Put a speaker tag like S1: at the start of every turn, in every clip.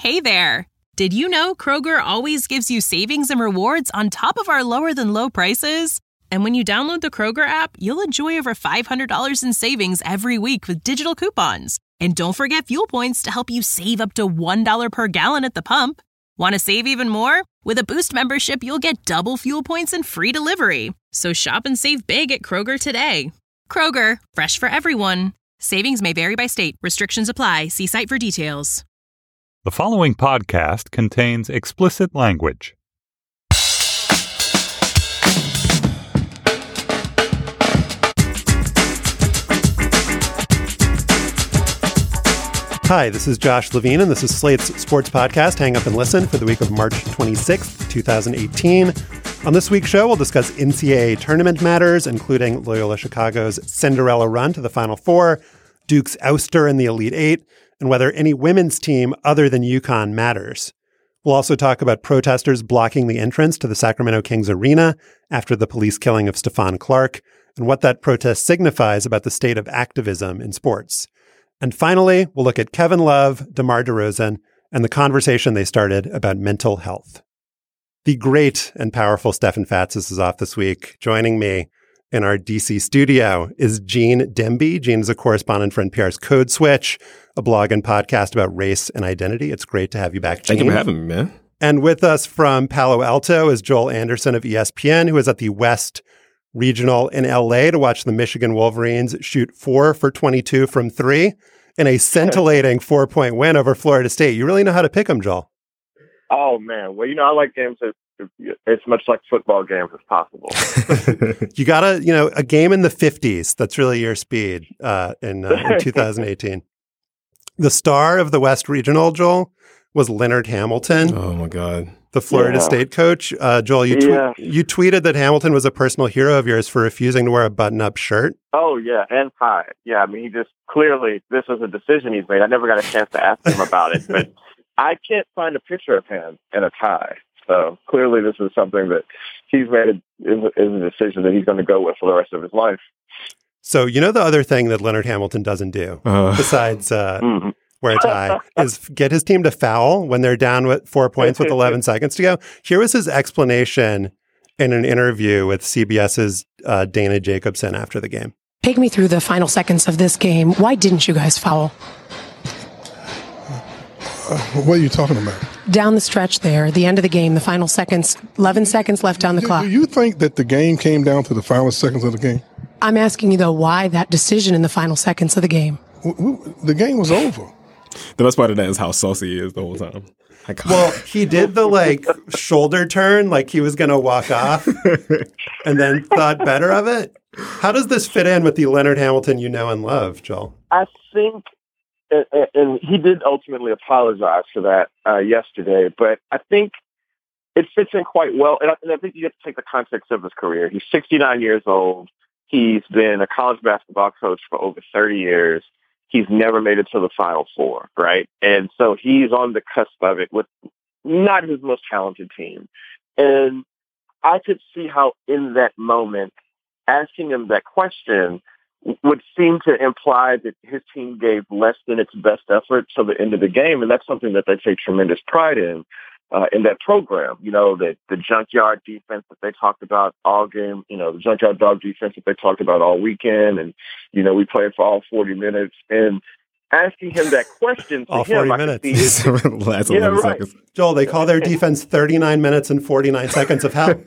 S1: Hey there! Did you know Kroger always gives you savings and rewards on top of our lower-than-low prices? And when you download the Kroger app, you'll enjoy over $500 in savings every week with digital coupons. And don't forget fuel points to help you save up to $1 per gallon at the pump. Want to save even more? With a Boost membership, you'll get double fuel points and free delivery. So shop and save big at Kroger today. Kroger, fresh for everyone. Savings may vary by state. Restrictions apply. See site for details.
S2: The following podcast contains explicit language.
S3: Hi, this is Josh Levine, and this is Slate's sports podcast, Hang Up and Listen, for the week of March 26th, 2018. On this week's show, we'll discuss NCAA tournament matters, including Loyola Chicago's Cinderella run to the Final Four, Duke's ouster in the Elite Eight, and whether any women's team other than UConn matters. We'll also talk about protesters blocking the entrance to the Sacramento Kings Arena after the police killing of Stephon Clark, and what that protest signifies about the state of activism in sports. And finally, we'll look at Kevin Love, DeMar DeRozan, and the conversation they started about mental health. The great and powerful Stefan Fatsis is off this week. Joining me in our DC studio is Gene Demby. Gene is a correspondent for NPR's Code Switch, a blog and podcast about race and identity. It's great to have you back, Gene.
S4: Thank you for having me, man.
S3: And with us from Palo Alto is Joel Anderson of ESPN, who is at the West Regional in LA to watch the Michigan Wolverines shoot 4 for 22 from 3 in a scintillating 4-point win over Florida State. You really know how to pick them, Joel.
S5: Oh, man. Well, I like games that it's much like football games as possible.
S3: You got a game in the 50s. That's really your speed in 2018. The star of the West Regional, Joel, was Leonard Hamilton.
S4: Oh, my God.
S3: The Florida State coach. Joel, you tweeted that Hamilton was a personal hero of yours for refusing to wear a button-up shirt.
S5: Oh, yeah, and tie. Yeah, I mean, he just clearly, this was a decision he's made. I never got a chance to ask him about it, but I can't find a picture of him in a tie. So clearly this is something that he's made is a decision that he's going to go with for the rest of his life.
S3: So the other thing that Leonard Hamilton doesn't do, besides wear a tie, is get his team to foul when they're down with 4 points with 11 seconds to go. Here was his explanation in an interview with CBS's Dana Jacobson after the game.
S6: Take me through the final seconds of this game. Why didn't you guys foul?
S7: What are you talking about?
S6: Down the stretch there, the end of the game, the final seconds, 11 seconds left on the clock.
S7: Do you think that the game came down to the final seconds of the game?
S6: I'm asking you, though, why that decision in the final seconds of the game?
S7: The game was over.
S4: The best part of that is how saucy he is the whole time.
S3: Well, he did the shoulder turn, like he was going to walk off, and then thought better of it. How does this fit in with the Leonard Hamilton you know and love, Joel?
S5: I think, and he did ultimately apologize for that yesterday, but I think it fits in quite well. And I think you have to take the context of his career. He's 69 years old. He's been a college basketball coach for over 30 years. He's never made it to the Final Four, right? And so he's on the cusp of it with not his most talented team. And I could see how in that moment, asking him that question would seem to imply that his team gave less than its best effort till the end of the game. And that's something that they take tremendous pride in that program. The junkyard defense that they talked about all game, the junkyard dog defense that they talked about all weekend. And, we played for all 40 minutes. And asking him that question to
S3: all
S5: him,
S3: 40 minutes.
S4: Last 11 seconds.
S3: Joel, they call their defense 39 minutes and 49 seconds of hell.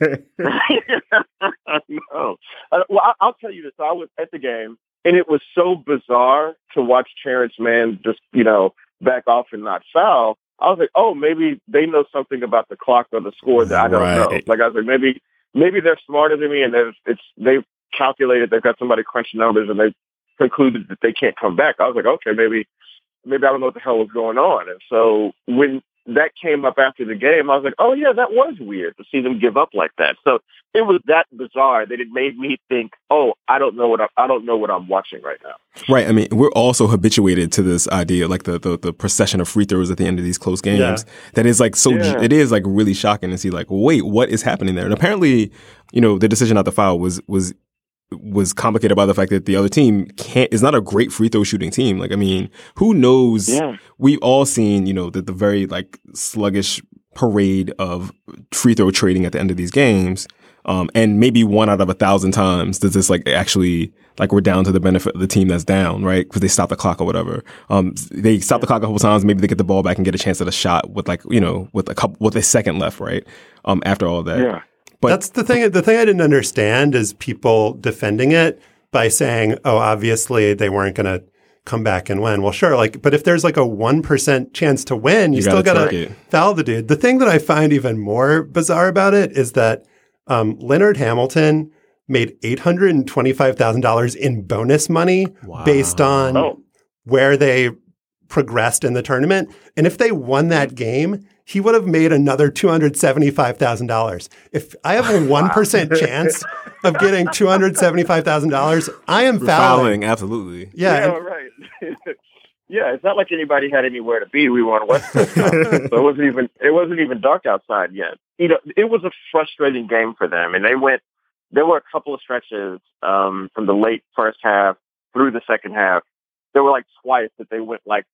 S5: No. Well, I'll tell you this. I was at the game, and it was so bizarre to watch Terrence Mann just, back off and not foul. I was like, oh, maybe they know something about the clock or the score that I don't know. Like, I was like, maybe they're smarter than me, and they've calculated, they've got somebody crunching numbers, and they've concluded that they can't come back. I was like, okay, maybe I don't know what the hell was going on. And so when that came up after the game, I was like, oh, yeah, that was weird to see them give up like that. So it was that bizarre that it made me think, oh, I don't know what I'm watching right now.
S4: Right. I mean, we're also habituated to this idea, like the procession of free throws at the end of these close games. Yeah. That is like it is like really shocking to see, like, wait, what is happening there? And apparently, the decision not to foul was was complicated by the fact that the other team is not a great free throw shooting team. Like, I mean, who knows? Yeah. We've all seen, the very like sluggish parade of free throw trading at the end of these games. And maybe 1 out of 1,000 times does this like actually like we're down to the benefit of the team that's down, right? Because they stop the clock or whatever. They stop the clock a couple times. Maybe they get the ball back and get a chance at a shot with like, with a second left, right? After all that.
S3: Yeah. But that's the thing. The thing I didn't understand is people defending it by saying, oh, obviously they weren't going to come back and win. Well, sure. But if there's like a 1% chance to win, you still got to foul the dude. The thing that I find even more bizarre about it is that Leonard Hamilton made $825,000 in bonus money based on where they progressed in the tournament. And if they won that game, he would have made another $275,000. If I have a 1% chance of getting $275,000, I am fouling.
S4: Absolutely.
S5: Yeah, right. Yeah, it's not like anybody had anywhere to be. We were on West Coast, so it wasn't even dark outside yet. It was a frustrating game for them, and there were a couple of stretches from the late first half through the second half. There were like twice that they went like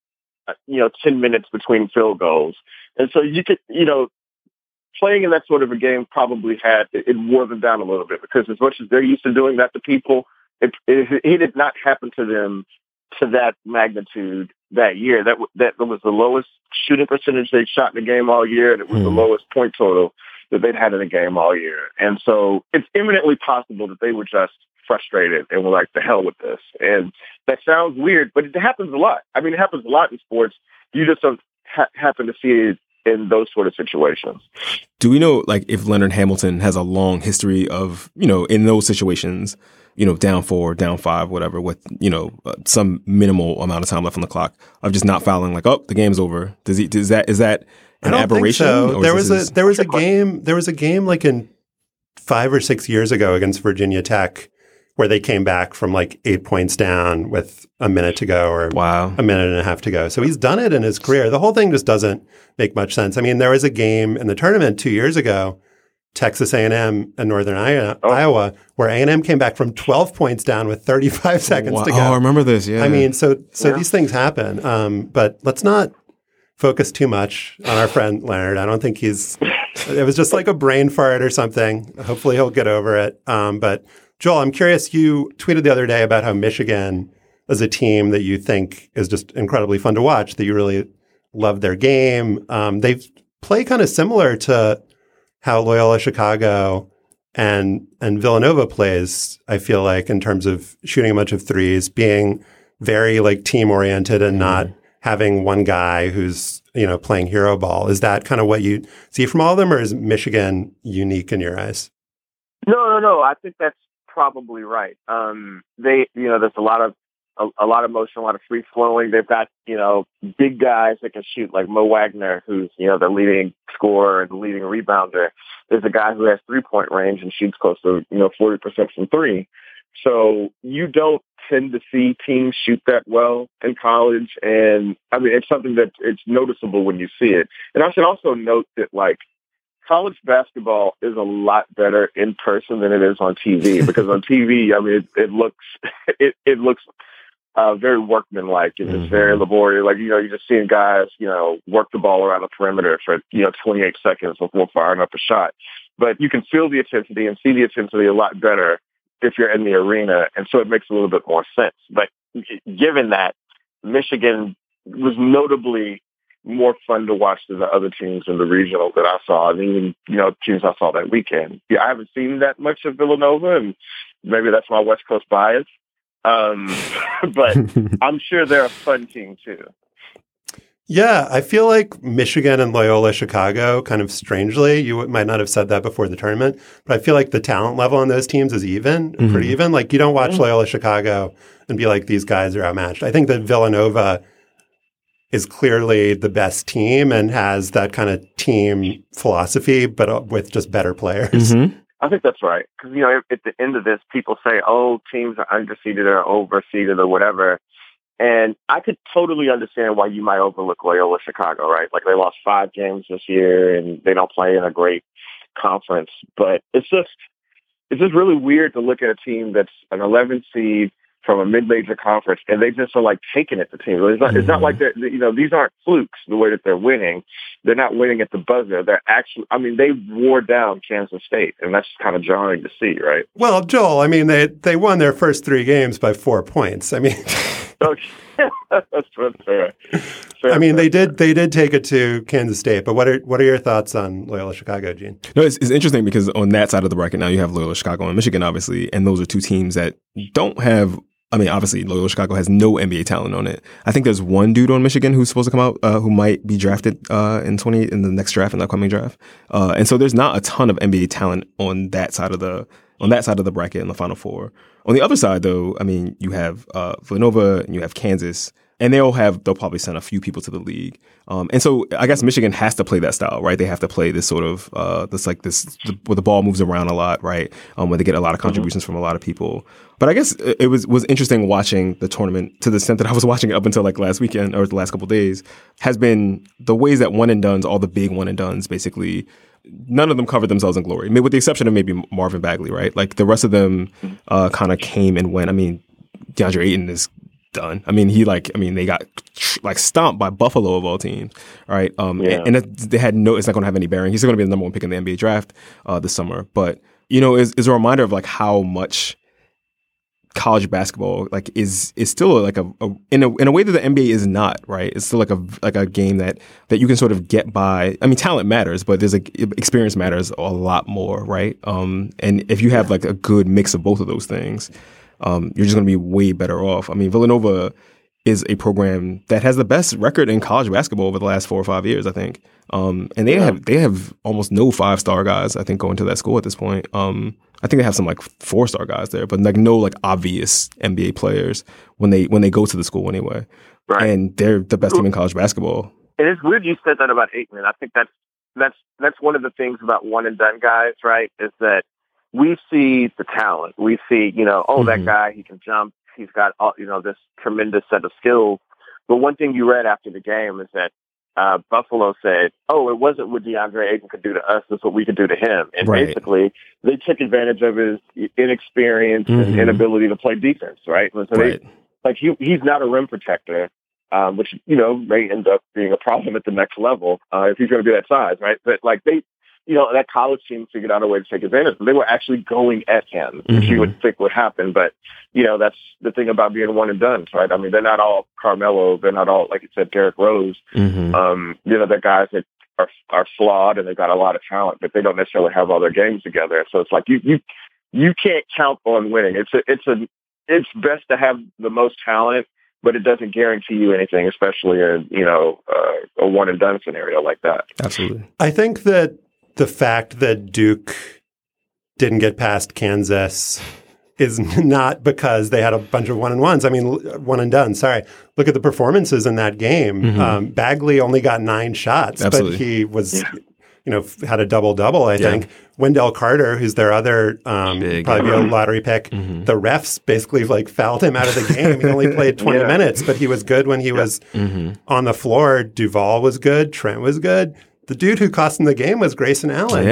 S5: 10 minutes between field goals. And so you could, playing in that sort of a game probably it wore them down a little bit, because as much as they're used to doing that to people, it did not happen to them to that magnitude that year. That was the lowest shooting percentage they'd shot in the game all year, and it was the lowest point total that they'd had in a game all year. And so it's eminently possible that they were just frustrated and were like, the hell with this. And that sounds weird, but it happens a lot. I mean, it happens a lot in sports. You just don't happen to see it in those sort of situations.
S4: Do we know, like, if Leonard Hamilton has a long history of, in those situations, down 4, down 5, whatever, with, some minimal amount of time left on the clock, of just not fouling, like, oh, the game's over? Is that an aberration?
S3: So. There was a game like in 5 or 6 years ago against Virginia Tech where they came back from like 8 points down with a minute to go or a minute and a half to go. So he's done it in his career. The whole thing just doesn't make much sense. I mean, there was a game in the tournament 2 years ago, Texas A&M and Northern Iowa, where A&M came back from 12 points down with 35 seconds to go.
S4: Oh, I remember this, yeah.
S3: I mean, so these things happen. But let's not focus too much on our friend Leonard. I don't think it was just like a brain fart or something. Hopefully he'll get over it. But Joel, I'm curious, you tweeted the other day about how Michigan is a team that you think is just incredibly fun to watch, that you really love their game. They play kind of similar to how Loyola Chicago and Villanova plays, I feel like, in terms of shooting a bunch of threes, being very like team-oriented and not having one guy who's, playing hero ball. Is that kind of what you see from all of them, or is Michigan unique in your eyes?
S5: No. I think that's probably right. There's a lot of motion, a lot of free flowing. They've got, big guys that can shoot, like Mo Wagner, who's, the leading scorer and the leading rebounder. There's a guy who has 3-point range and shoots close to, 40% from three. So you don't tend to see teams shoot that well in college. And I mean, it's something that it's noticeable when you see it. And I should also note that, like, college basketball is a lot better in person than it is on TV, because on TV, I mean, it looks very workmanlike, and it's very laborious. Like, you're just seeing guys, work the ball around the perimeter for, 28 seconds before firing up a shot. But you can feel the intensity and see the intensity a lot better if you're in the arena. And so it makes a little bit more sense. But given that, Michigan was notably more fun to watch than the other teams in the regional that I saw, and even, teams I saw that weekend. Yeah, I haven't seen that much of Villanova, and maybe that's my West Coast bias. But I'm sure they're a fun team too.
S3: Yeah, I feel like Michigan and Loyola Chicago, kind of strangely, you might not have said that before the tournament, but I feel like the talent level on those teams is pretty even. Like, you don't watch Loyola Chicago and be like, these guys are outmatched. I think that Villanova is clearly the best team and has that kind of team philosophy, but with just better players.
S5: I think that's right. Because, at the end of this, people say, oh, teams are underseeded or overseeded or whatever. And I could totally understand why you might overlook Loyola Chicago, right? Like, they lost 5 games this year and they don't play in a great conference. But it's it's just really weird to look at a team that's an 11 seed from a mid-major conference, and they just are like taking it to teams. It's not like they're, these aren't flukes the way that they're winning. They're not winning at the buzzer. They're actually, they wore down Kansas State, and that's kind of jarring to see, right?
S3: Well, Joel, they won their first 3 games by 4 points.
S5: That's fair.
S3: They did take it to Kansas State, but what are your thoughts on Loyola Chicago, Gene?
S4: No, it's interesting because on that side of the bracket now you have Loyola Chicago and Michigan, obviously, and those are 2 teams that don't have. Obviously, Loyola Chicago has no NBA talent on it. I think there's one dude on Michigan who's supposed to come out who might be drafted in the next draft, in the upcoming draft. And so there's not a ton of NBA talent on that side of the bracket in the Final Four. On the other side, though, you have Villanova and you have Kansas, and they'll probably send a few people to the league. And so I guess Michigan has to play that style, right? They have to play this sort of where the ball moves around a lot, right? Where they get a lot of contributions from a lot of people. But I guess it was interesting watching the tournament to the extent that I was watching it up until like last weekend or the last couple of days, has been the ways that one and dones, all the big one and dones, basically, none of them covered themselves in glory. With the exception of maybe Marvin Bagley, right? Like the rest of them kind of came and went. DeAndre Ayton is done. They got stomped by Buffalo of all teams, right? And they had it's not going to have any bearing. He's going to be the number 1 pick in the NBA draft this summer. But is a reminder of like how much college basketball is still like in a way that the NBA is not, right? It's still like a game that you can sort of get by. Talent matters, but there's experience matters a lot more, right? And if you have like a good mix of both of those things, you're just going to be way better off. Villanova is a program that has the best record in college basketball over the last 4 or 5 years, I think. And they have almost no 5-star guys, I think, going to that school at this point. I think they have some 4-star guys there, but no obvious NBA players when they go to the school anyway. Right. And they're the best team in college basketball.
S5: And it's weird you said that about Ayton. I think that's one of the things about one and done guys, right? Is that we see the talent. We see, that guy, he can jump. He's got this tremendous set of skills. But one thing you read after the game is that Buffalo said, it wasn't what DeAndre Ayton could do to us, it's what we could do to him. And basically, they took advantage of his inexperience and inability to play defense, right? And so he's not a rim protector, which, may end up being a problem at the next level if he's going to be that size, right? But that college team figured out a way to take advantage. They were actually going at him, which you would think would happen. But, that's the thing about being one and done, right? They're not all Carmelo. They're not all, like you said, Derrick Rose. They're guys that are flawed and they've got a lot of talent, but they don't necessarily have all their games together. So it's like you can't count on winning. It's best to have the most talent, but it doesn't guarantee you anything, especially in, a one and done scenario like that.
S4: Absolutely.
S3: I think that the fact that Duke didn't get past Kansas is not because they had a bunch of one-and-ones. One and done. Sorry. Look at the performances in that game. Bagley only got 9 shots,
S4: Absolutely.
S3: But he was, had a double-double, I think. Wendell Carter, who's their other probably be a lottery pick, the refs basically fouled him out of the game. He only played 20 minutes, but he was good when he was on the floor. Duval was good. Trent was good. The dude who cost him the game was Grayson Allen.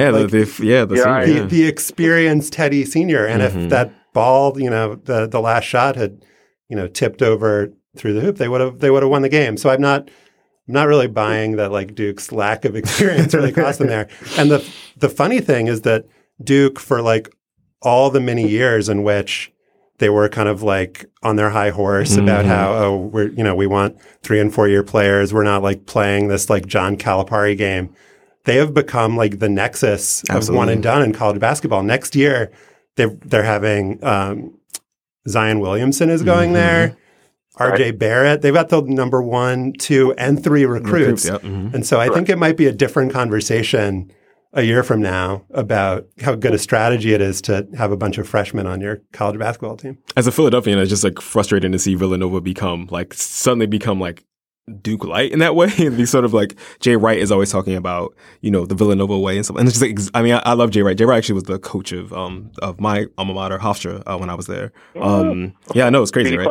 S3: The experienced Teddy Sr. And if that ball, the last shot had, tipped over through the hoop, they would have won the game. So I'm not really buying that Duke's lack of experience really cost them there. And the funny thing is that Duke, for all the many years in which they were kind of on their high horse about how, we want 3 and 4 year players. We're not playing this John Calipari game. They have become the nexus of one and done in college basketball. Next year, they're having Zion Williamson is going there. RJ Barrett. They've got the number 1, 2, and 3 recruits. And so I think it might be a different conversation a year from now about how good a strategy it is to have a bunch of freshmen on your college basketball team.
S4: As a Philadelphian, it's just frustrating to see Villanova suddenly become Duke light in that way. And be sort of Jay Wright is always talking about, the Villanova way and stuff. And it's just I love Jay Wright. Jay Wright actually was the coach of my alma mater, Hofstra, when I was there. It's crazy, right?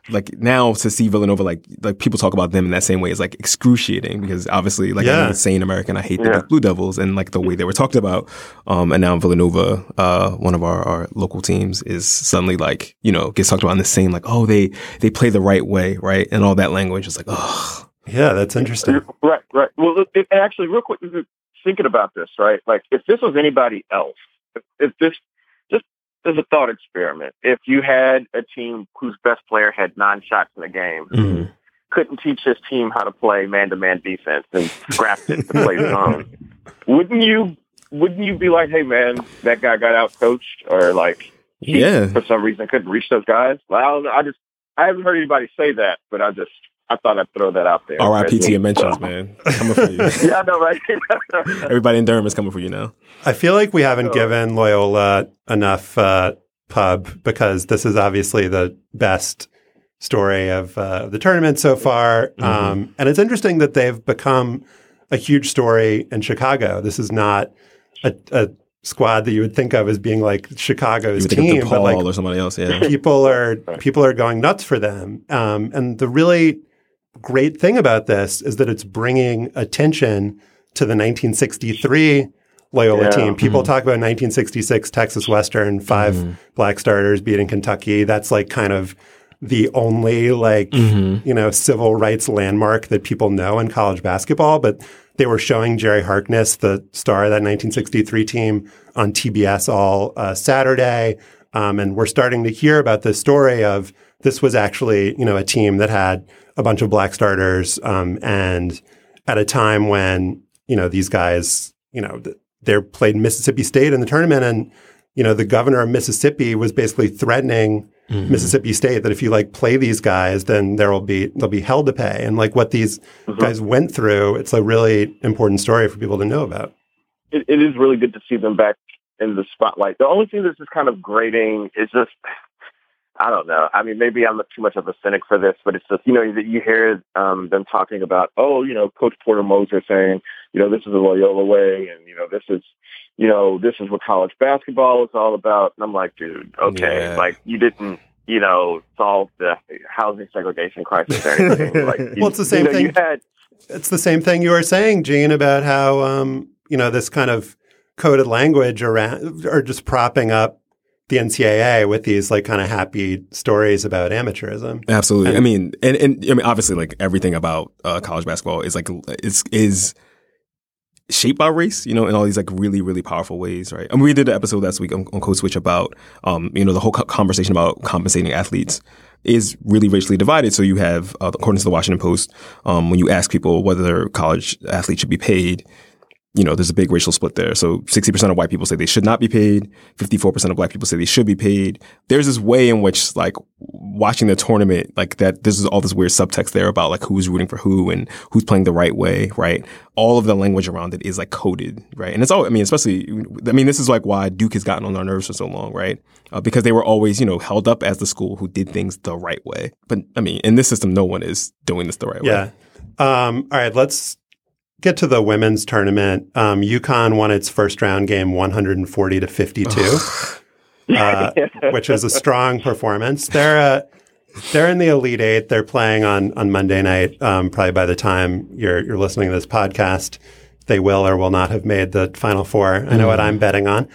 S4: like now to see Villanova, like people talk about them in that same way is like excruciating because obviously like I'm an insane American. I hate the Blue Devils and like the way they were talked about. And now Villanova, one of our local teams, is suddenly like, you know, gets talked about in the same like, oh, they play the right way, right? And all that language is like, oh.
S3: Yeah, that's interesting.
S5: Right. Well, actually, real quick, thinking about this, right? Like, if this was anybody else, if this, just as a thought experiment, if you had a team whose best player had 9 shots in a game, couldn't teach his team how to play man-to-man defense and scrapped it to play zone, wouldn't you be like, hey, man, that guy got out-coached, or like, he, for some reason, couldn't reach those guys? Well, I don't know. I haven't heard anybody say that, but I thought I'd throw that out there.
S4: RIPT mentions, man. Coming for you.
S5: Yeah, I know, right?
S4: Everybody in Durham is coming for you now.
S3: I feel like we haven't given Loyola enough pub because this is obviously the best story of the tournament so far. And it's interesting that they've become a huge story in Chicago. This is not a squad that you would think of as being like Chicago's team,
S4: but
S3: like
S4: or somebody else. Yeah,
S3: people are going nuts for them. And the really great thing about this is that it's bringing attention to the 1963 Loyola team. People talk about 1966 Texas Western, 5 black starters beating Kentucky. That's like kind of the only like, you know, civil rights landmark that people know in college basketball. But they were showing Jerry Harkness, the star of that 1963 team, on TBS all Saturday. And we're starting to hear about this story of this was actually, you know, a team that had a bunch of black starters. And at a time when, you know, these guys, you know, they played Mississippi State in the tournament. And, you know, the governor of Mississippi was basically threatening Mississippi State that if you like play these guys, then they'll be hell to pay. And like what these guys went through, it's a really important story for people to know about.
S5: It is really good to see them back in the spotlight. The only thing that's just kind of grating is just, I don't know. I mean, maybe I'm too much of a cynic for this, but it's just, you know, that you hear them talking about, oh, you know, Coach Porter Moser saying, you know, this is the Loyola way, and, you know, this is what college basketball is all about. And I'm like, dude, okay, like you didn't, you know, solve the housing segregation crisis or anything. Like,
S3: well, it's the same thing. It's the same thing you were saying, Gene, about how, you know, this kind of coded language around, or just propping up the NCAA with these like kind of happy stories about amateurism.
S4: Absolutely. I mean, obviously, like everything about college basketball is like is shaped by race, you know, in all these like really, really powerful ways, right? I mean, we did an episode last week on Code Switch about, you know, the whole conversation about compensating athletes is really racially divided. So you have, according to the Washington Post, when you ask people whether college athletes should be paid, you know, there's a big racial split there. So 60% of white people say they should not be paid. 54% of black people say they should be paid. There's this way in which, like, watching the tournament, like that, there's all this weird subtext there about like who's rooting for who and who's playing the right way, right? All of the language around it is like coded, right? And it's all, I mean, especially, I mean, this is like why Duke has gotten on our nerves for so long, right? Because they were always, you know, held up as the school who did things the right way. But I mean, in this system, no one is doing this the right way.
S3: Yeah. All right, let's get to the women's tournament. UConn won its first round game 140-52, which is a strong performance. They're in the Elite Eight. They're playing on Monday night. Probably by the time you're listening to this podcast, they will or will not have made the Final Four. I know what I'm betting on.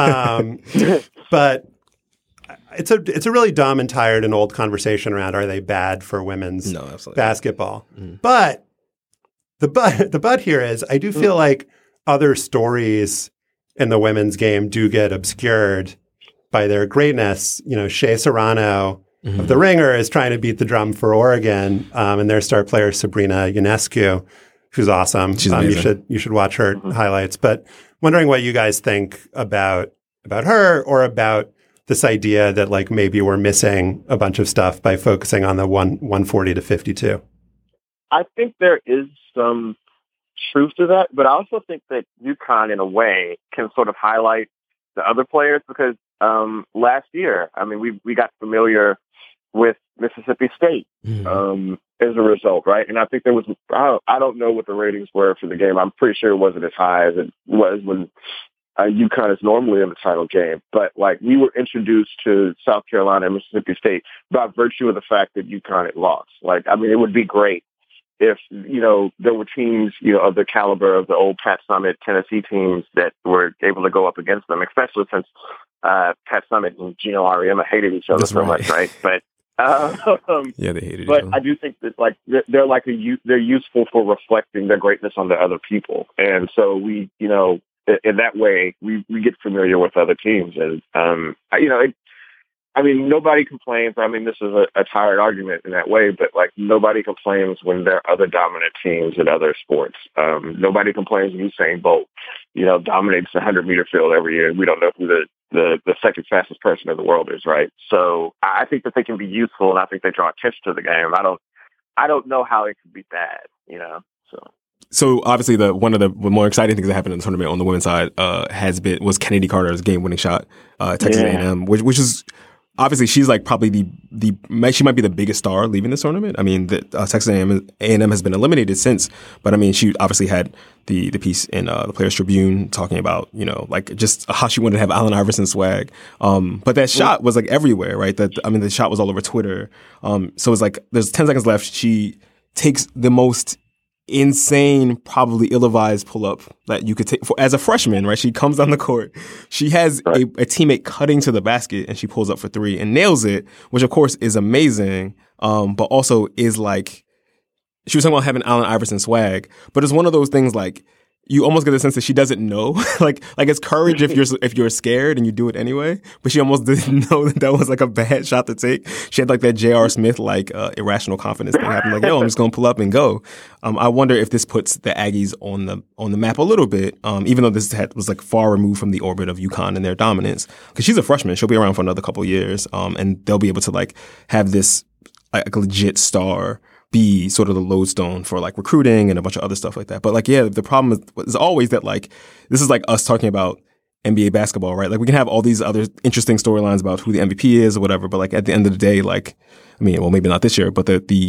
S3: But it's a really dumb and tired and old conversation around are they bad for women's basketball. But the but here is I do feel like other stories in the women's game do get obscured by their greatness. You know, Shea Serrano of The Ringer is trying to beat the drum for Oregon, and their star player Sabrina Ionescu, who's awesome.
S4: She's amazing.
S3: You should watch her highlights. But wondering what you guys think about her or about this idea that like maybe we're missing a bunch of stuff by focusing on the 140-52.
S5: I think there is some truth to that, but I also think that UConn, in a way, can sort of highlight the other players because last year, I mean, we got familiar with Mississippi State as a result, right? And I think there was, I don't know what the ratings were for the game. I'm pretty sure it wasn't as high as it was when UConn is normally in the title game. But like we were introduced to South Carolina and Mississippi State by virtue of the fact that UConn had lost. Like, I mean, it would be great if, there were teams, of the caliber of the old Pat Summitt Tennessee teams that were able to go up against them, especially since Pat Summitt and Gino Auriemma hated each other much, right? But
S4: yeah, they hated each
S5: but
S4: other.
S5: I do think that like they're useful for reflecting their greatness on the other people, and so we, in that way, we get familiar with other teams, and nobody complains. I mean, this is a tired argument in that way, but like nobody complains when there are other dominant teams in other sports. Nobody complains when Usain Bolt, dominates the 100-meter field every year. We don't know who the second fastest person in the world is, right? So I think that they can be useful, and I think they draw attention to the game. I don't know how it could be bad,
S4: So obviously, one of the more exciting things that happened in the tournament on the women's side was Kennedy Carter's game-winning shot, Texas A&M, which is obviously she's like probably she might be the biggest star leaving this tournament. I mean, Texas A&M has been eliminated since, but I mean, she obviously had the piece in the Players Tribune talking about like just how she wanted to have Allen Iverson swag. But that shot was like everywhere, right? The shot was all over Twitter. So it's like there's 10 seconds left. She takes the most insane, probably ill-advised pull-up that you could take as a freshman, right? She comes on the court. She has a teammate cutting to the basket, and she pulls up for three and nails it, which of course is amazing, but also is like, she was talking about having Allen Iverson swag, but it's one of those things like, you almost get the sense that she doesn't know. like it's courage if you're scared and you do it anyway. But she almost didn't know that was like a bad shot to take. She had like that J.R. Smith like irrational confidence thing happen. Like, I'm just gonna pull up and go. I wonder if this puts the Aggies on the map a little bit. Even though this was like far removed from the orbit of UConn and their dominance, because she's a freshman, she'll be around for another couple of years, and they'll be able to like have this like a legit star be sort of the lodestone for like recruiting and a bunch of other stuff like that. But like, yeah, the problem is always that like, this is like us talking about NBA basketball, right? Like we can have all these other interesting storylines about who the MVP is or whatever, but like at the end of the day, like, I mean, well, maybe not this year, but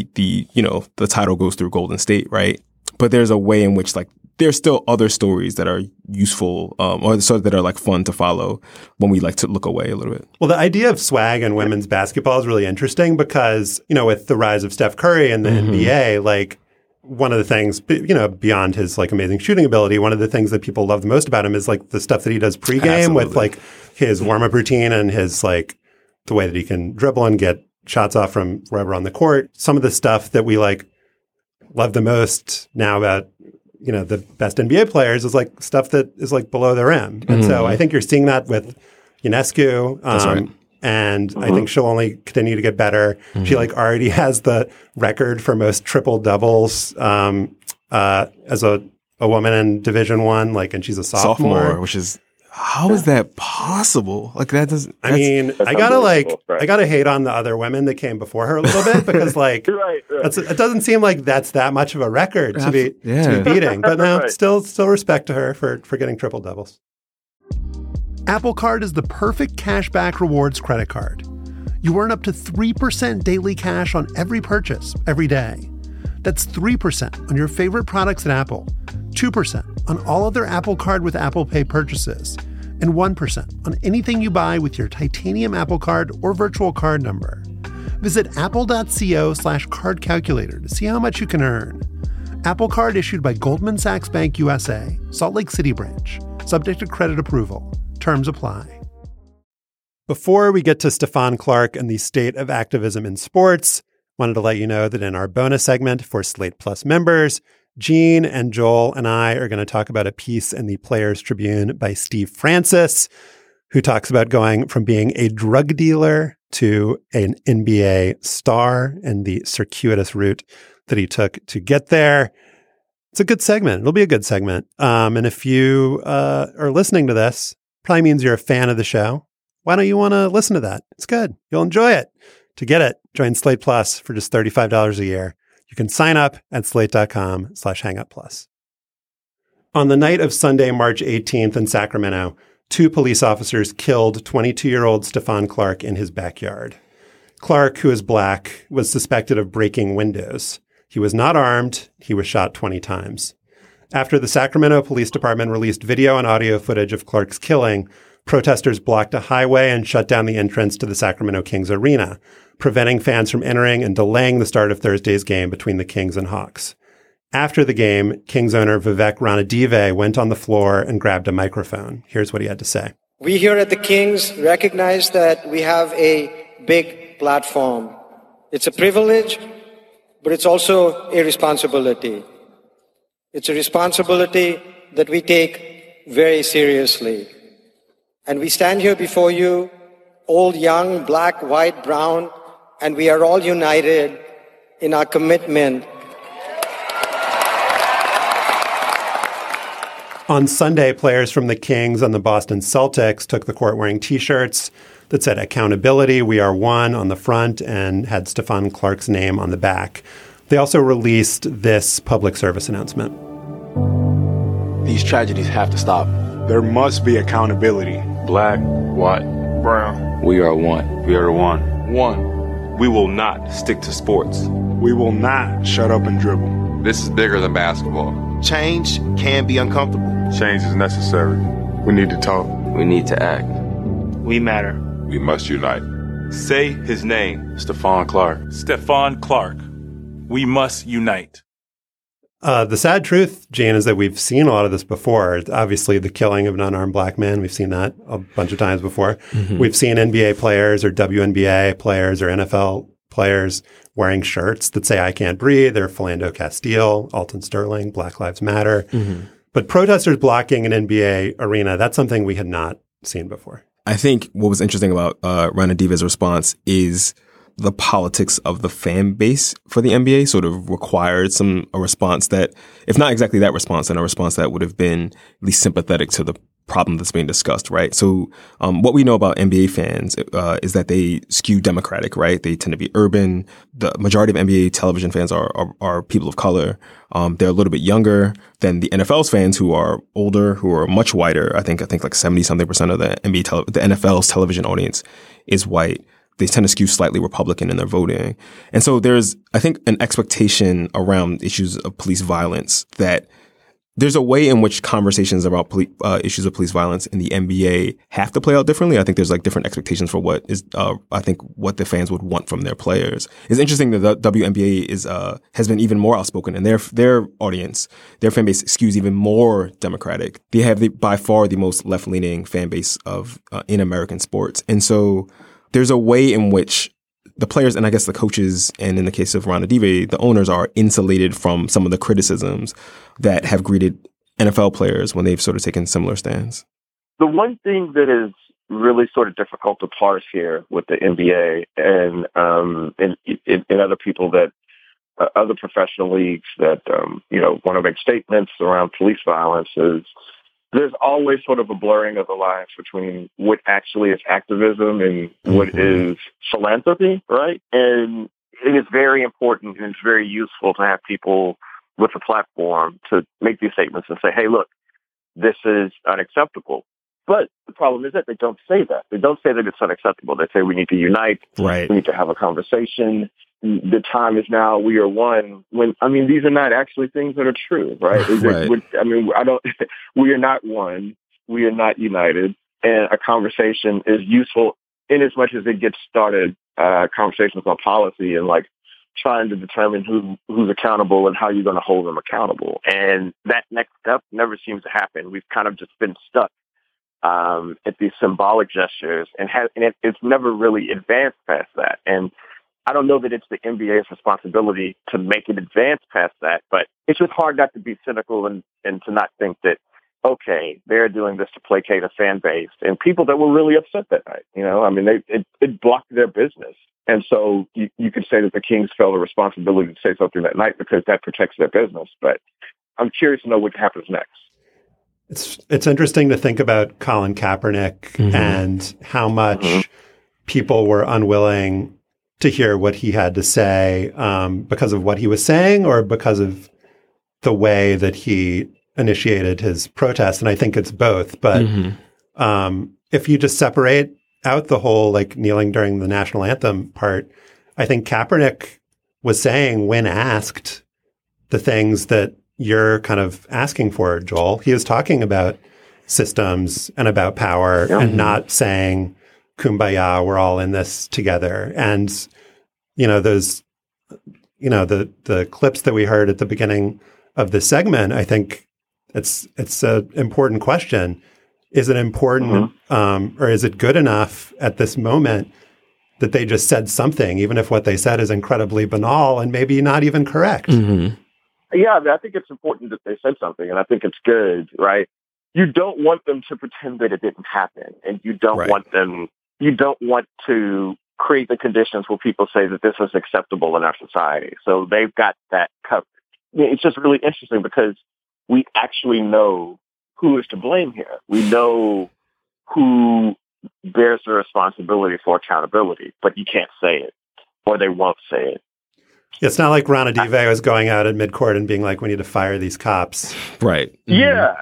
S4: the title goes through Golden State, right? But there's a way in which like, there's still other stories that are useful or sort of that are like fun to follow when we like to look away a little bit.
S3: Well, the idea of swag in women's basketball is really interesting because, with the rise of Steph Curry in the NBA, like one of the things, beyond his like amazing shooting ability, one of the things that people love the most about him is like the stuff that he does pregame with like his warm-up routine and his like the way that he can dribble and get shots off from wherever on the court. Some of the stuff that we like love the most now about the best NBA players is like stuff that is like below the rim. And so I think you're seeing that with Ionescu.
S4: That's right.
S3: And I think she'll only continue to get better. She like already has the record for most triple doubles as a woman in Division I, like, and she's a sophomore.
S4: Which is, how is that possible? Like that doesn't,
S3: I mean, I gotta hate on the other women that came before her a little bit because like,
S5: right.
S3: It doesn't seem like that's that much of a record to be beating, but no, still respect to her for getting triple doubles. Apple Card is the perfect cashback rewards credit card. You earn up to 3% daily cash on every purchase every day. That's 3% on your favorite products at Apple, 2% on all other Apple Card with Apple Pay purchases, and 1% on anything you buy with your titanium Apple Card or virtual card number. Visit apple.co/card calculator to see how much you can earn. Apple Card issued by Goldman Sachs Bank USA, Salt Lake City branch, subject to credit approval. Terms apply. Before we get to Stephon Clark and the state of activism in sports, wanted to let you know that in our bonus segment for Slate Plus members, Gene and Joel and I are going to talk about a piece in the Players Tribune by Steve Francis, who talks about going from being a drug dealer to an NBA star and the circuitous route that he took to get there. It's a good segment. It'll be a good segment. And if you are listening to this, probably means you're a fan of the show. Why don't you want to listen to that? It's good. You'll enjoy it. To get it, join Slate Plus for just $35 a year. You can sign up at slate.com/hangup+. On the night of Sunday, March 18th in Sacramento, 2 police officers killed 22-year-old Stephon Clark in his backyard. Clark, who is black, was suspected of breaking windows. He was not armed. He was shot 20 times. After the Sacramento Police Department released video and audio footage of Clark's killing, protesters blocked a highway and shut down the entrance to the Sacramento Kings arena, preventing fans from entering and delaying the start of Thursday's game between the Kings and Hawks. After the game, Kings owner Vivek Ranadive went on the floor and grabbed a microphone. Here's what he had to say.
S8: We here at the Kings recognize that we have a big platform. It's a privilege, but it's also a responsibility. It's a responsibility that we take very seriously. And we stand here before you, old, young, black, white, brown, and we are all united in our commitment.
S3: On Sunday, players from the Kings and the Boston Celtics took the court wearing T-shirts that said "Accountability, we are one" on the front and had Stephon Clark's name on the back. They also released this public service announcement.
S9: These tragedies have to stop.
S10: There must be accountability.
S11: Black, white, brown.
S12: We are one.
S11: We are one.
S10: One.
S11: We will not stick to sports.
S10: We will not shut up and dribble.
S13: This is bigger than basketball.
S14: Change can be uncomfortable.
S11: Change is necessary. We need to talk.
S12: We need to act.
S15: We matter.
S16: We must unite.
S11: Say his name.
S16: Stephon Clark.
S17: Stephon Clark. We must unite.
S3: The sad truth, Jane, is that we've seen a lot of this before. Obviously, the killing of an unarmed black man, we've seen that a bunch of times before. Mm-hmm. We've seen NBA players or WNBA players or NFL players wearing shirts that say "I can't breathe" or Philando Castile, Alton Sterling, Black Lives Matter. Mm-hmm. But protesters blocking an NBA arena, that's something we had not seen before.
S4: I think what was interesting about Ranadive's response is the politics of the fan base for the NBA sort of required a response that, if not exactly that response, then a response that would have been at least sympathetic to the problem that's being discussed, right? So what we know about NBA fans is that they skew Democratic, right? They tend to be urban. The majority of NBA television fans are people of color. They're a little bit younger than the NFL's fans, who are older, who are much whiter. I think like 70-something% of the the NFL's television audience is white. They tend to skew slightly Republican in their voting. And so there's, I think, an expectation around issues of police violence that there's a way in which conversations about issues of police violence in the NBA have to play out differently. I think there's like different expectations for what is, I think, what the fans would want from their players. It's interesting that the WNBA has been even more outspoken, and their audience, their fan base skews even more Democratic. They have by far the most left-leaning fan base in American sports. And so there's a way in which the players, and I guess the coaches, and in the case of Ranadive, the owners, are insulated from some of the criticisms that have greeted NFL players when they've sort of taken similar stands.
S5: The one thing that is really sort of difficult to parse here with the NBA and other people that other professional leagues that want to make statements around police violence is there's always sort of a blurring of the lines between what actually is activism and what is philanthropy, right? And it is very important and it's very useful to have people with a platform to make these statements and say, hey, look, this is unacceptable. But the problem is that they don't say that. They don't say that it's unacceptable. They say we need to unite.
S4: Right.
S5: We need to have a conversation. The time is now. We are one. These are not actually things that are true, right? Right. We are not one. We are not united. And a conversation is useful in as much as it gets started, conversations on policy and like trying to determine who's accountable and how you're going to hold them accountable. And that next step never seems to happen. We've kind of just been stuck at these symbolic gestures and it's never really advanced past that. And I don't know that it's the NBA's responsibility to make it advance past that, but it's just hard not to be cynical and to not think that, okay, they're doing this to placate a fan base and people that were really upset that night. It blocked their business. And so you could say that the Kings felt a responsibility to say something that night because that protects their business. But I'm curious to know what happens next.
S3: It's interesting to think about Colin Kaepernick and how much people were unwilling to hear what he had to say because of what he was saying or because of the way that he initiated his protest. And I think it's both. But if you just separate out the whole like kneeling during the national anthem part, I think Kaepernick was saying when asked the things that you're kind of asking for, Joel. He was talking about systems and about power and not saying, kumbaya, we're all in this together. And, those, the clips that we heard at the beginning of the segment, I think it's an important question. Is it important or is it good enough at this moment that they just said something, even if what they said is incredibly banal and maybe not even correct?
S5: Mm-hmm. Yeah, I think it's important that they said something, and I think it's good, right? You don't want them to pretend that it didn't happen, and you don't want to create the conditions where people say that this is acceptable in our society. So they've got that covered. It's just really interesting because we actually know who is to blame here. We know who bears the responsibility for accountability, but you can't say it, or they won't say it.
S3: It's not like Ron Adive was going out at midcourt and being like, we need to fire these cops.
S4: Right.
S5: Mm-hmm. Yeah,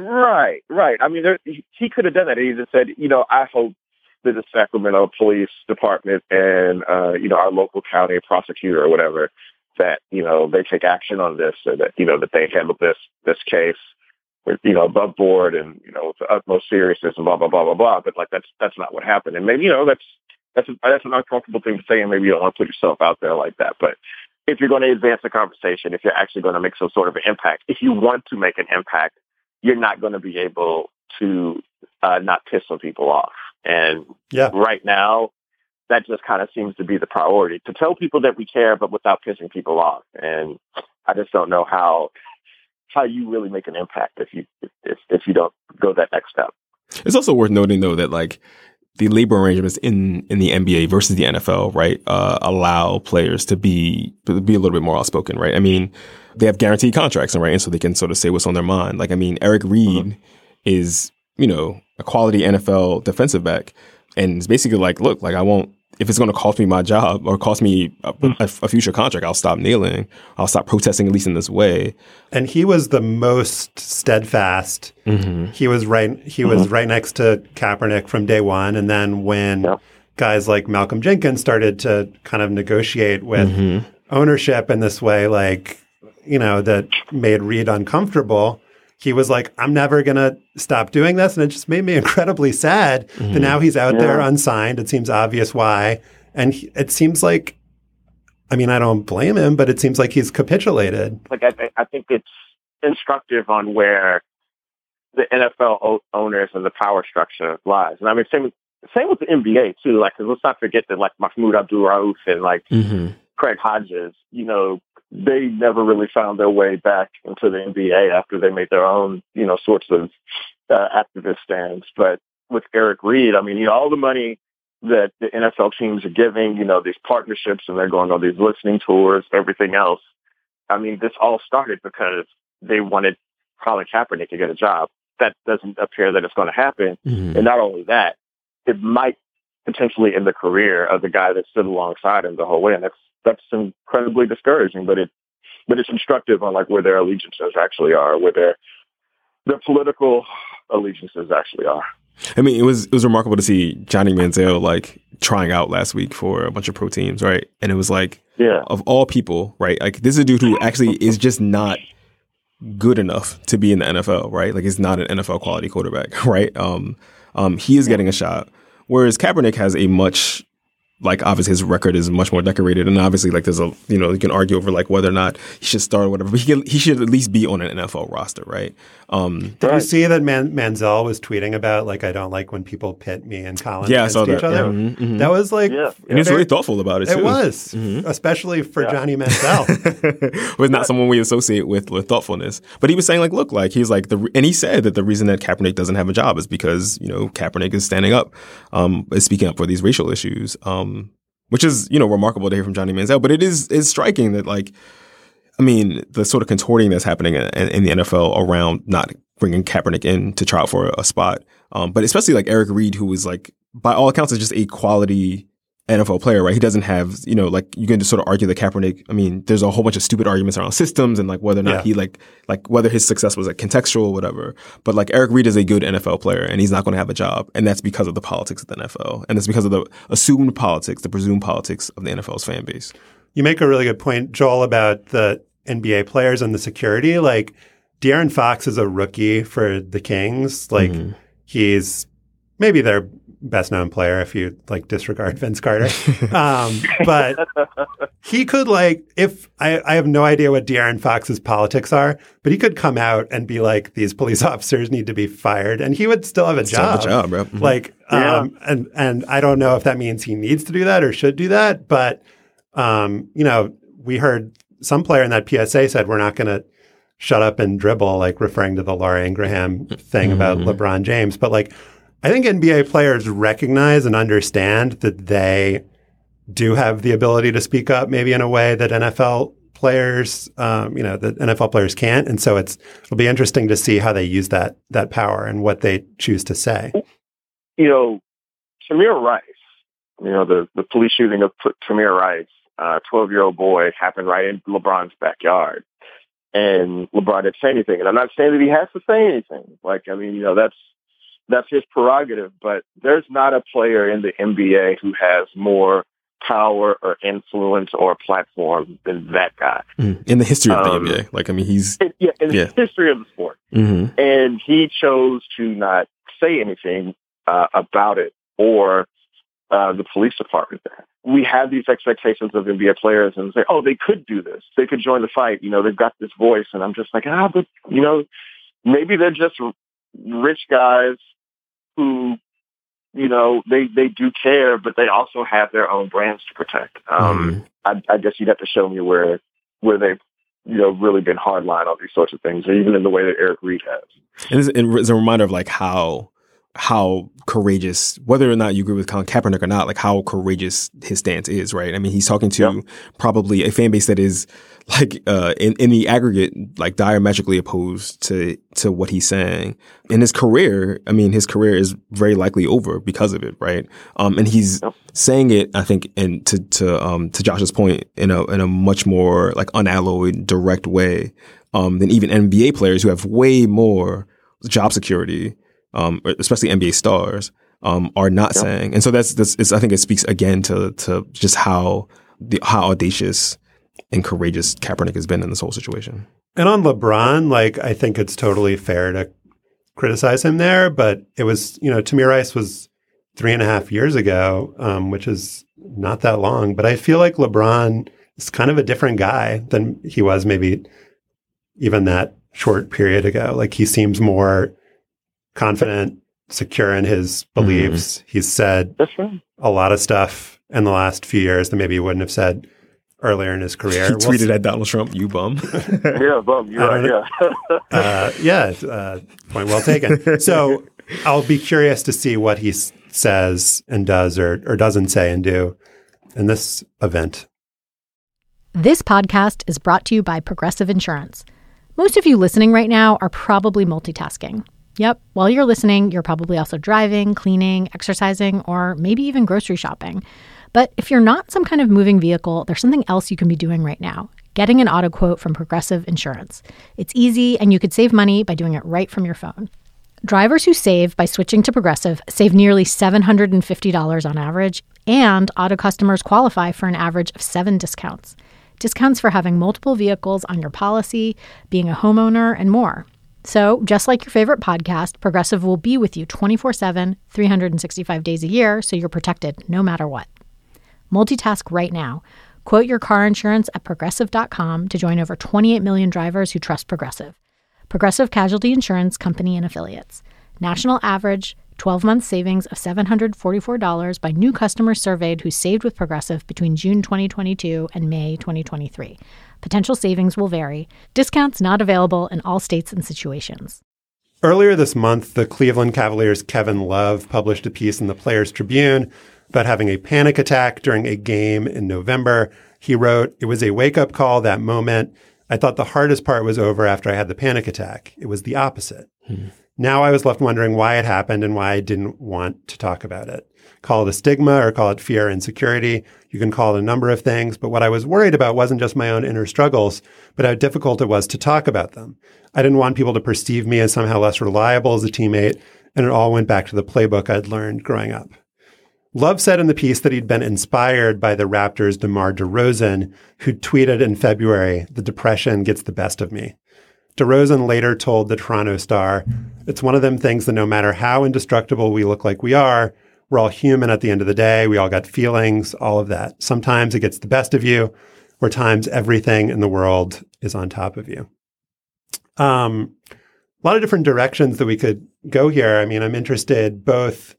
S5: right. I mean, he could have done that. He just said, I hope that the Sacramento Police Department and, our local county prosecutor or whatever, that, they take action on this, or that, that they handle this case with, above board and, with the utmost seriousness and blah, blah, blah, blah, blah. But like, that's not what happened. And maybe, that's an uncomfortable thing to say, and maybe you don't want to put yourself out there like that. But if you're going to advance the conversation, if you're actually going to make some sort of an impact, if you want to make an impact, you're not going to be able to not piss some people off. And right now, that just kind of seems to be the priority, to tell people that we care, but without pissing people off. And I just don't know how you really make an impact if you don't go that next step.
S4: It's also worth noting, though, that like the labor arrangements in the NBA versus the NFL, right, allow players to be a little bit more outspoken, right? I mean, they have guaranteed contracts, right, and so they can sort of say what's on their mind. Like, I mean, Eric Reed is, a quality NFL defensive back, and it's basically like, look, like I won't. If it's going to cost me my job or cost me a future contract, I'll stop kneeling. I'll stop protesting, at least in this way.
S3: And he was the most steadfast. Mm-hmm. He was right next to Kaepernick from day one. And then when guys like Malcolm Jenkins started to kind of negotiate with ownership in this way, like, that made Reed uncomfortable, he was like, I'm never going to stop doing this. And it just made me incredibly sad that now he's out there unsigned. It seems obvious why. And it seems like, I mean, I don't blame him, but it seems like he's capitulated.
S5: Like, I think it's instructive on where the NFL owners and the power structure lies. And I mean, same with the NBA too. Like, 'cause let's not forget that like Mahmoud Abdul-Rauf and like Craig Hodges, they never really found their way back into the NBA after they made their own, sorts of activist stands. But with Eric Reed, I mean, all the money that the NFL teams are giving, these partnerships, and they're going on these listening tours, everything else. I mean, this all started because they wanted Colin Kaepernick to get a job. That doesn't appear that it's going to happen. Mm-hmm. And not only that, it might potentially end the career of the guy that stood alongside him the whole way. And that's incredibly discouraging, but it's instructive on like where their allegiances actually are, where their political allegiances actually are.
S4: I mean, it was remarkable to see Johnny Manziel like trying out last week for a bunch of pro teams, right? And it was like, of all people, right? Like, this is a dude who actually is just not good enough to be in the NFL, right? Like, he's not an NFL quality quarterback, right? He is getting a shot, whereas Kaepernick has a much, like, obviously his record is much more decorated, and obviously, like, there's you can argue over like whether or not he should start or whatever, but he should at least be on an NFL roster, right?
S3: Did you see that Manziel was tweeting about, like, I don't like when people pit me and Colin against each other? Yeah. Mm-hmm. That was like,
S4: and he was really thoughtful about it too.
S3: It was, especially for Johnny Manziel.
S4: Was not someone we associate with thoughtfulness, but he was saying like, look, like he's like and he said that the reason that Kaepernick doesn't have a job is because Kaepernick is standing up, is speaking up for these racial issues, which is remarkable to hear from Johnny Manziel. But it's striking that, like, I mean, the sort of contorting that's happening in the NFL around not bringing Kaepernick in to try out for a spot. But especially like Eric Reed, who is like, by all accounts, is just a quality NFL player, right? He doesn't have, like, you can just sort of argue that Kaepernick, I mean, there's a whole bunch of stupid arguments around systems and like whether or not he like whether his success was like contextual or whatever. But like Eric Reed is a good NFL player and he's not going to have a job. And that's because of the politics of the NFL. And it's because of the assumed politics, the presumed politics of the NFL's fan base.
S3: You make a really good point, Joel, about the NBA players and the security, like De'Aaron Fox is a rookie for the Kings. Like he's maybe their best known player if you like disregard Vince Carter. But he could if I have no idea what De'Aaron Fox's politics are, but he could come out and be like, these police officers need to be fired, and he would still have a job.
S4: Bro.
S3: And I don't know if that means he needs to do that or should do that, but we heard some player in that PSA said we're not going to shut up and dribble, like referring to the Laura Ingraham thing about LeBron James. But I think NBA players recognize and understand that they do have the ability to speak up maybe in a way that NFL players, that NFL players can't. And so it'll be interesting to see how they use that power and what they choose to say.
S5: Tamir Rice, the police shooting of Tamir Rice, 12-year-old boy, happened right in LeBron's backyard. And LeBron didn't say anything. And I'm not saying that he has to say anything. That's his prerogative, but there's not a player in the NBA who has more power or influence or platform than that guy.
S4: In the history of the NBA. He's...
S5: the history of the sport. And he chose to not say anything about it or the police department there. We have these expectations of NBA players and say, oh, they could do this. They could join the fight. They've got this voice. And I'm just like, but, maybe they're just rich guys who, they do care, but they also have their own brands to protect. I guess you'd have to show me where they've, really been hardline on these sorts of things, or even in the way that Eric Reid has.
S4: And it's a reminder of how courageous, whether or not you agree with Colin Kaepernick or not, how courageous his stance is, right? I mean, he's talking to probably a fan base that is in the aggregate, diametrically opposed to what he's saying. In his career, his career is very likely over because of it, right? And he's saying it, I think, and to Josh's point, in a much more unalloyed, direct way, than even NBA players who have way more job security, especially NBA stars, are not saying. And so that's I think it speaks again to just how audacious and courageous Kaepernick has been in this whole situation.
S3: And on LeBron, I think it's totally fair to criticize him there, but it was, Tamir Rice was 3.5 years ago, which is not that long, but I feel like LeBron is kind of a different guy than he was maybe even that short period ago. He seems more confident, secure in his beliefs. He's said a lot of stuff in the last few years that maybe he wouldn't have said earlier in his career.
S4: He tweeted at Donald Trump, "You bum."
S5: Yeah, bum. You're right.
S3: Yeah. Point well taken. So I'll be curious to see what he says and does or doesn't say and do in this event.
S12: This podcast is brought to you by Progressive Insurance. Most of you listening right now are probably multitasking. Yep, while you're listening, you're probably also driving, cleaning, exercising, or maybe even grocery shopping. But if you're not some kind of moving vehicle, there's something else you can be doing right now. Getting an auto quote from Progressive Insurance. It's easy, and you could save money by doing it right from your phone. Drivers who save by switching to Progressive save nearly $750 on average, and auto customers qualify for an average of 7 discounts. Discounts for having multiple vehicles on your policy, being a homeowner, and more. So, just like your favorite podcast, Progressive will be with you 24/7, 365 days a year, so you're protected no matter what. Multitask right now. Quote your car insurance at Progressive.com to join over 28 million drivers who trust Progressive. Progressive Casualty Insurance Company and Affiliates. National average 12-month savings of $744 by new customers surveyed who saved with Progressive between June 2022 and May 2023. Potential savings will vary. Discounts not available in all states and situations.
S3: Earlier this month, the Cleveland Cavaliers' Kevin Love published a piece in the Players Tribune about having a panic attack during a game in November. He wrote, "It was a wake-up call, that moment. I thought the hardest part was over after I had the panic attack. It was the opposite. Now I was left wondering why it happened and why I didn't want to talk about it. Call it a stigma or call it fear and insecurity. You can call it a number of things, but what I was worried about wasn't just my own inner struggles, but how difficult it was to talk about them. I didn't want people to perceive me as somehow less reliable as a teammate, and it all went back to the playbook I'd learned growing up." Love said in the piece that he'd been inspired by the Raptors' DeMar DeRozan, who tweeted in February, "The depression gets the best of me." DeRozan later told the Toronto Star, "It's one of them things that no matter how indestructible we look like we are, we're all human at the end of the day. We all got feelings, all of that. Sometimes it gets the best of you, or times everything in the world is on top of you." A lot of different directions that we could go here. I mean, I'm interested both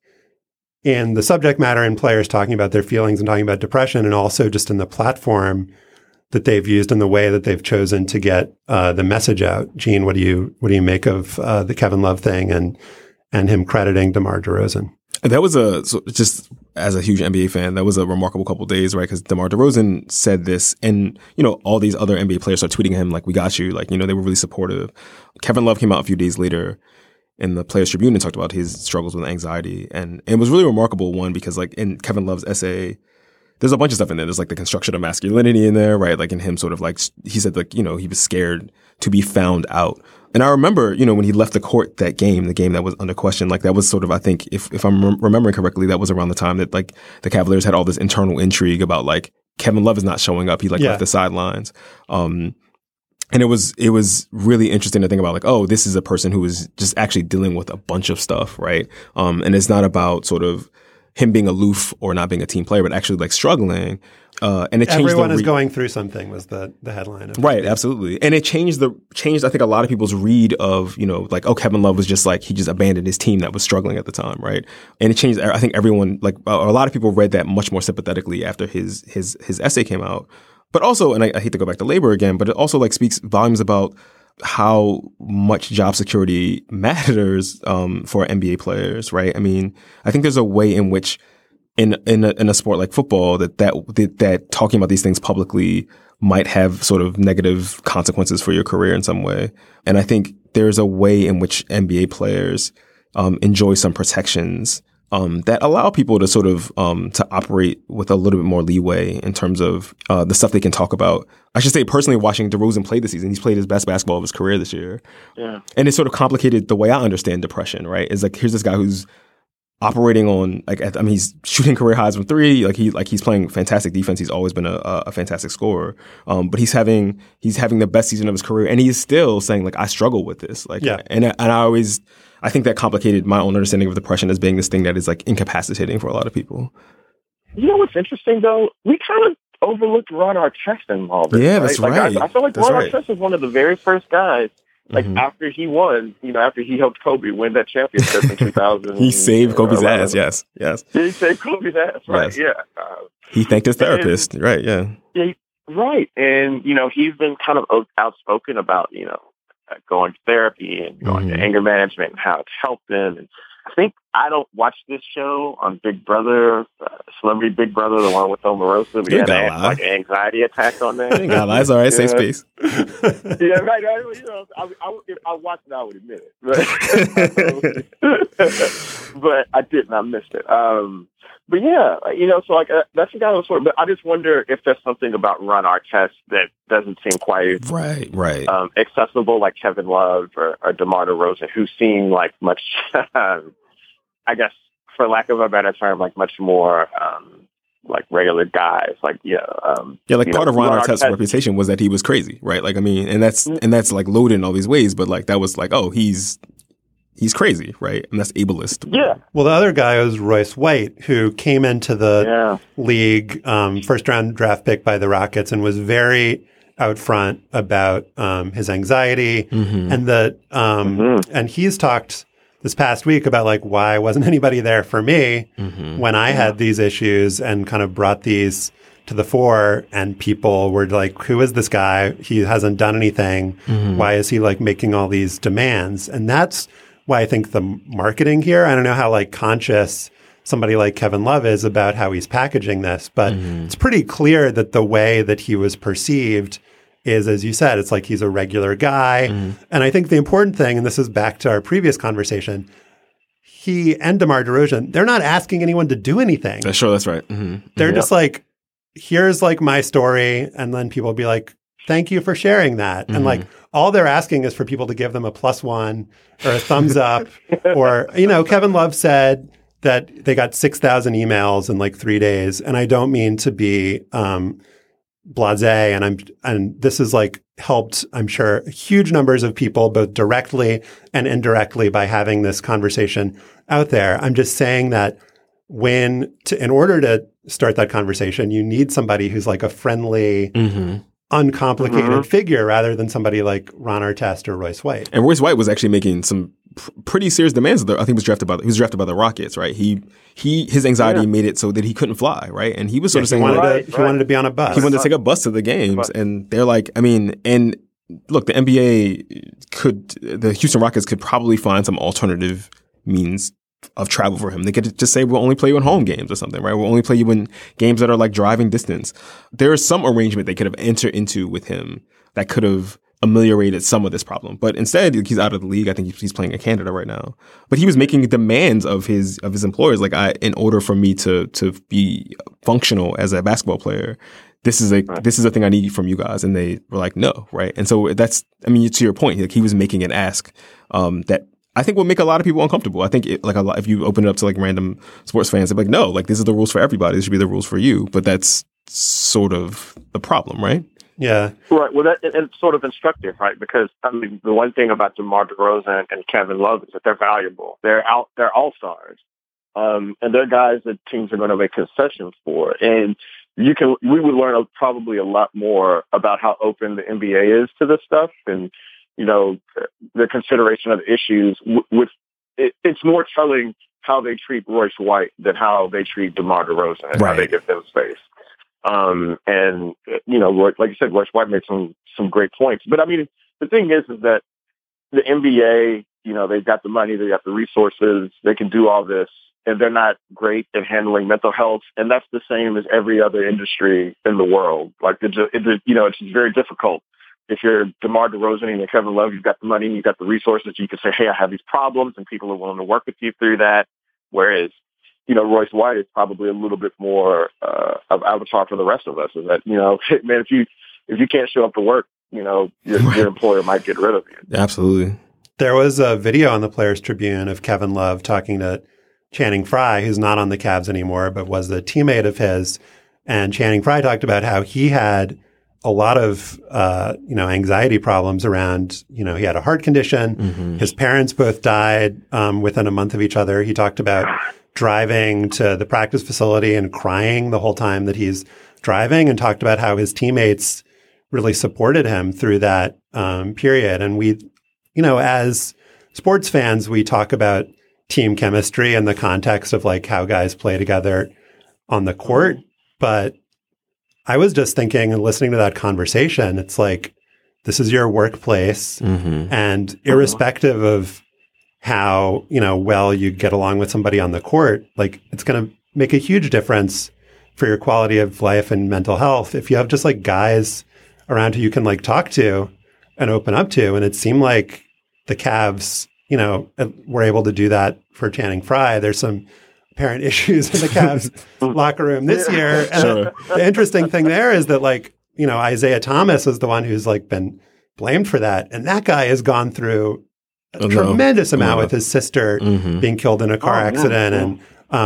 S3: in the subject matter and players talking about their feelings and talking about depression, and also just in the platform that they've used and the way that they've chosen to get the message out. Gene, what do you make of the Kevin Love thing and him crediting DeMar DeRozan?
S4: That was just as a huge NBA fan, that was a remarkable couple of days, right? Because DeMar DeRozan said this, and all these other NBA players started tweeting him like, "We got you." Like, they were really supportive. Kevin Love came out a few days later in the Players Tribune and talked about his struggles with anxiety, and it was really remarkable. One, because like in Kevin Love's essay, there's a bunch of stuff in there. There's like the construction of masculinity in there, right? Like in him sort of like, he said like, he was scared to be found out. And I remember, when he left the court that game, the game that was under question, like that was sort of, I think, if I'm remembering correctly, that was around the time that like the Cavaliers had all this internal intrigue about like Kevin Love is not showing up. He left the sidelines. And it was really interesting to think about like, oh, this is a person who is just actually dealing with a bunch of stuff, right? And it's not about sort of him being aloof or not being a team player, but actually like struggling. And it changed.
S3: Everyone is going through something was the headline.
S4: Right, absolutely. And it changed I think a lot of people's read of, like, oh, Kevin Love was just like, he just abandoned his team that was struggling at the time, right? And it changed, I think everyone, like a lot of people read that much more sympathetically after his essay came out. But also, and I hate to go back to labor again, but it also like speaks volumes about how much job security matters for NBA players, right? I mean, I think there's a way in which in a sport like football that talking about these things publicly might have sort of negative consequences for your career in some way. And I think there's a way in which NBA players enjoy some protections that allow people to sort of to operate with a little bit more leeway in terms of the stuff they can talk about. I should say, personally, watching DeRozan play this season, he's played his best basketball of his career this year.
S5: Yeah.
S4: And it sort of complicated the way I understand depression, right? It's like, here's this guy who's operating on he's shooting career highs from three. He's playing fantastic defense. He's always been a fantastic scorer. But he's having the best season of his career, and he is still saying like, I struggle with this. Like, yeah. And I think that complicated my own understanding of depression as being this thing that is like incapacitating for a lot of people.
S5: You know what's interesting though? We kind of overlooked Ron Artest in all this.
S4: Yeah,
S5: right?
S4: that's right.
S5: I feel like Ron Artest was one of the very first guys. Like after he won, after he helped Kobe win that championship in 2000.
S4: He saved Kobe's ass, yes.
S5: He saved Kobe's ass, right, yes. Yeah.
S4: He thanked his therapist, right, yeah.
S5: Yeah, right. And, he's been kind of outspoken about, going to therapy and going to anger management and how it's helped him. And I think I don't watch this show on Big Brother, Celebrity Big Brother, the one with Omarosa. We had an anxiety attack on that.
S4: You got lies, all right, safe space.
S5: Yeah, right. If I watched it, I would admit it. But I didn't. I missed it. But yeah, so like that's the guy I was sort of. But I just wonder if there's something about Ron Artest that doesn't seem quite
S4: right
S5: accessible, like Kevin Love or DeMar DeRozan, who seem like much, I guess, for lack of a better term, like much more like regular guys. Like
S4: like part of Ron Artest's reputation was that he was crazy, right? Like, I mean, and that's like loaded in all these ways, but like that was like, oh, he's crazy, right? And that's ableist.
S5: Yeah.
S3: Well, the other guy was Royce White, who came into the league, first-round draft pick by the Rockets, and was very out front about his anxiety, and and he's talked this past week about like why wasn't anybody there for me when I had these issues, and kind of brought these to the fore, and people were like, who is this guy? He hasn't done anything. Why is he like making all these demands? And that's why I think the marketing here, I don't know how like conscious somebody like Kevin Love is about how he's packaging this, but it's pretty clear that the way that he was perceived is, as you said, it's like he's a regular guy. And I think the important thing, and this is back to our previous conversation, he and DeMar DeRozan, they're not asking anyone to do anything.
S4: Sure, that's right.
S3: They're just like, here's like my story. And then people will be like, thank you for sharing that. And like, all they're asking is for people to give them a +1 or a thumbs up. Or, Kevin Love said that they got 6,000 emails in like 3 days. And I don't mean to be blasé, and this has like helped, I'm sure, huge numbers of people, both directly and indirectly, by having this conversation out there. I'm just saying that in order to start that conversation, you need somebody who's like a friendly, uncomplicated figure rather than somebody like Ron Artest or Royce White.
S4: And Royce White was actually making some pretty serious demands. I think he was drafted by the Rockets, right? His anxiety made it so that he couldn't fly, right? And he was sort of saying
S3: he wanted to be on a bus.
S4: He wanted to take a bus to the games, and they're like, I mean, and look, the NBA the Houston Rockets could probably find some alternative means of travel for him. They could just say, we'll only play you in home games or something, right? We'll only play you in games that are like driving distance. There is some arrangement they could have entered into with him that could have ameliorated some of this problem. But instead, he's out of the league. I think he's playing in Canada right now. But he was making demands of his employers, like, in order for me to be functional as a basketball player, this is a thing I need from you guys. And they were like, no, right? And so to your point, like, he was making an ask that I think will make a lot of people uncomfortable. I think if you open it up to like random sports fans, they're like, no, like, these are the rules for everybody. This should be the rules for you. But that's sort of the problem, right?
S3: Yeah.
S5: Right. Well, it's sort of instructive, right? Because, I mean, the one thing about DeMar DeRozan and Kevin Love is that they're valuable. They're all-stars. And they're guys that teams are going to make concessions for. And we would learn probably a lot more about how open the NBA is to this stuff, and, you know, the consideration of issues. It's more telling how they treat Royce White than how they treat DeMar DeRozan and how they give them space. And, you know, like you said, Royce White made some great points. But I mean, the thing is that the NBA, you know, they've got the money, they've got the resources, they can do all this, and they're not great at handling mental health. And that's the same as every other industry in the world. Like, it's very difficult. If you're DeMar DeRozan and Kevin Love, you've got the money, you've got the resources, you can say, hey, I have these problems, and people are willing to work with you through that. Whereas, you know, Royce White is probably a little bit more of avatar for the rest of us. Is that, you know, man, if you can't show up to work, you know, your employer might get rid of you.
S4: Absolutely.
S3: There was a video on the Players Tribune of Kevin Love talking to Channing Frye, who's not on the Cavs anymore, but was a teammate of his. And Channing Frye talked about how he had a lot of, anxiety problems around, you know, he had a heart condition. Mm-hmm. His parents both died within a month of each other. He talked about driving to the practice facility and crying the whole time that he's driving, and talked about how his teammates really supported him through that period. And we, you know, as sports fans, we talk about team chemistry in the context of like how guys play together on the court. But I was just thinking and listening to that conversation, it's like, this is your workplace, and irrespective of how, you know, well you get along with somebody on the court, like, it's going to make a huge difference for your quality of life and mental health if you have just like guys around who you can like talk to and open up to. And it seemed like the Cavs, you know, were able to do that for Channing Frye. There's some apparent issues in the Cavs locker room this year. And the interesting thing there is that, like, you know, Isaiah Thomas is the one who's like been blamed for that. And that guy has gone through a tremendous amount with his sister being killed in a car accident.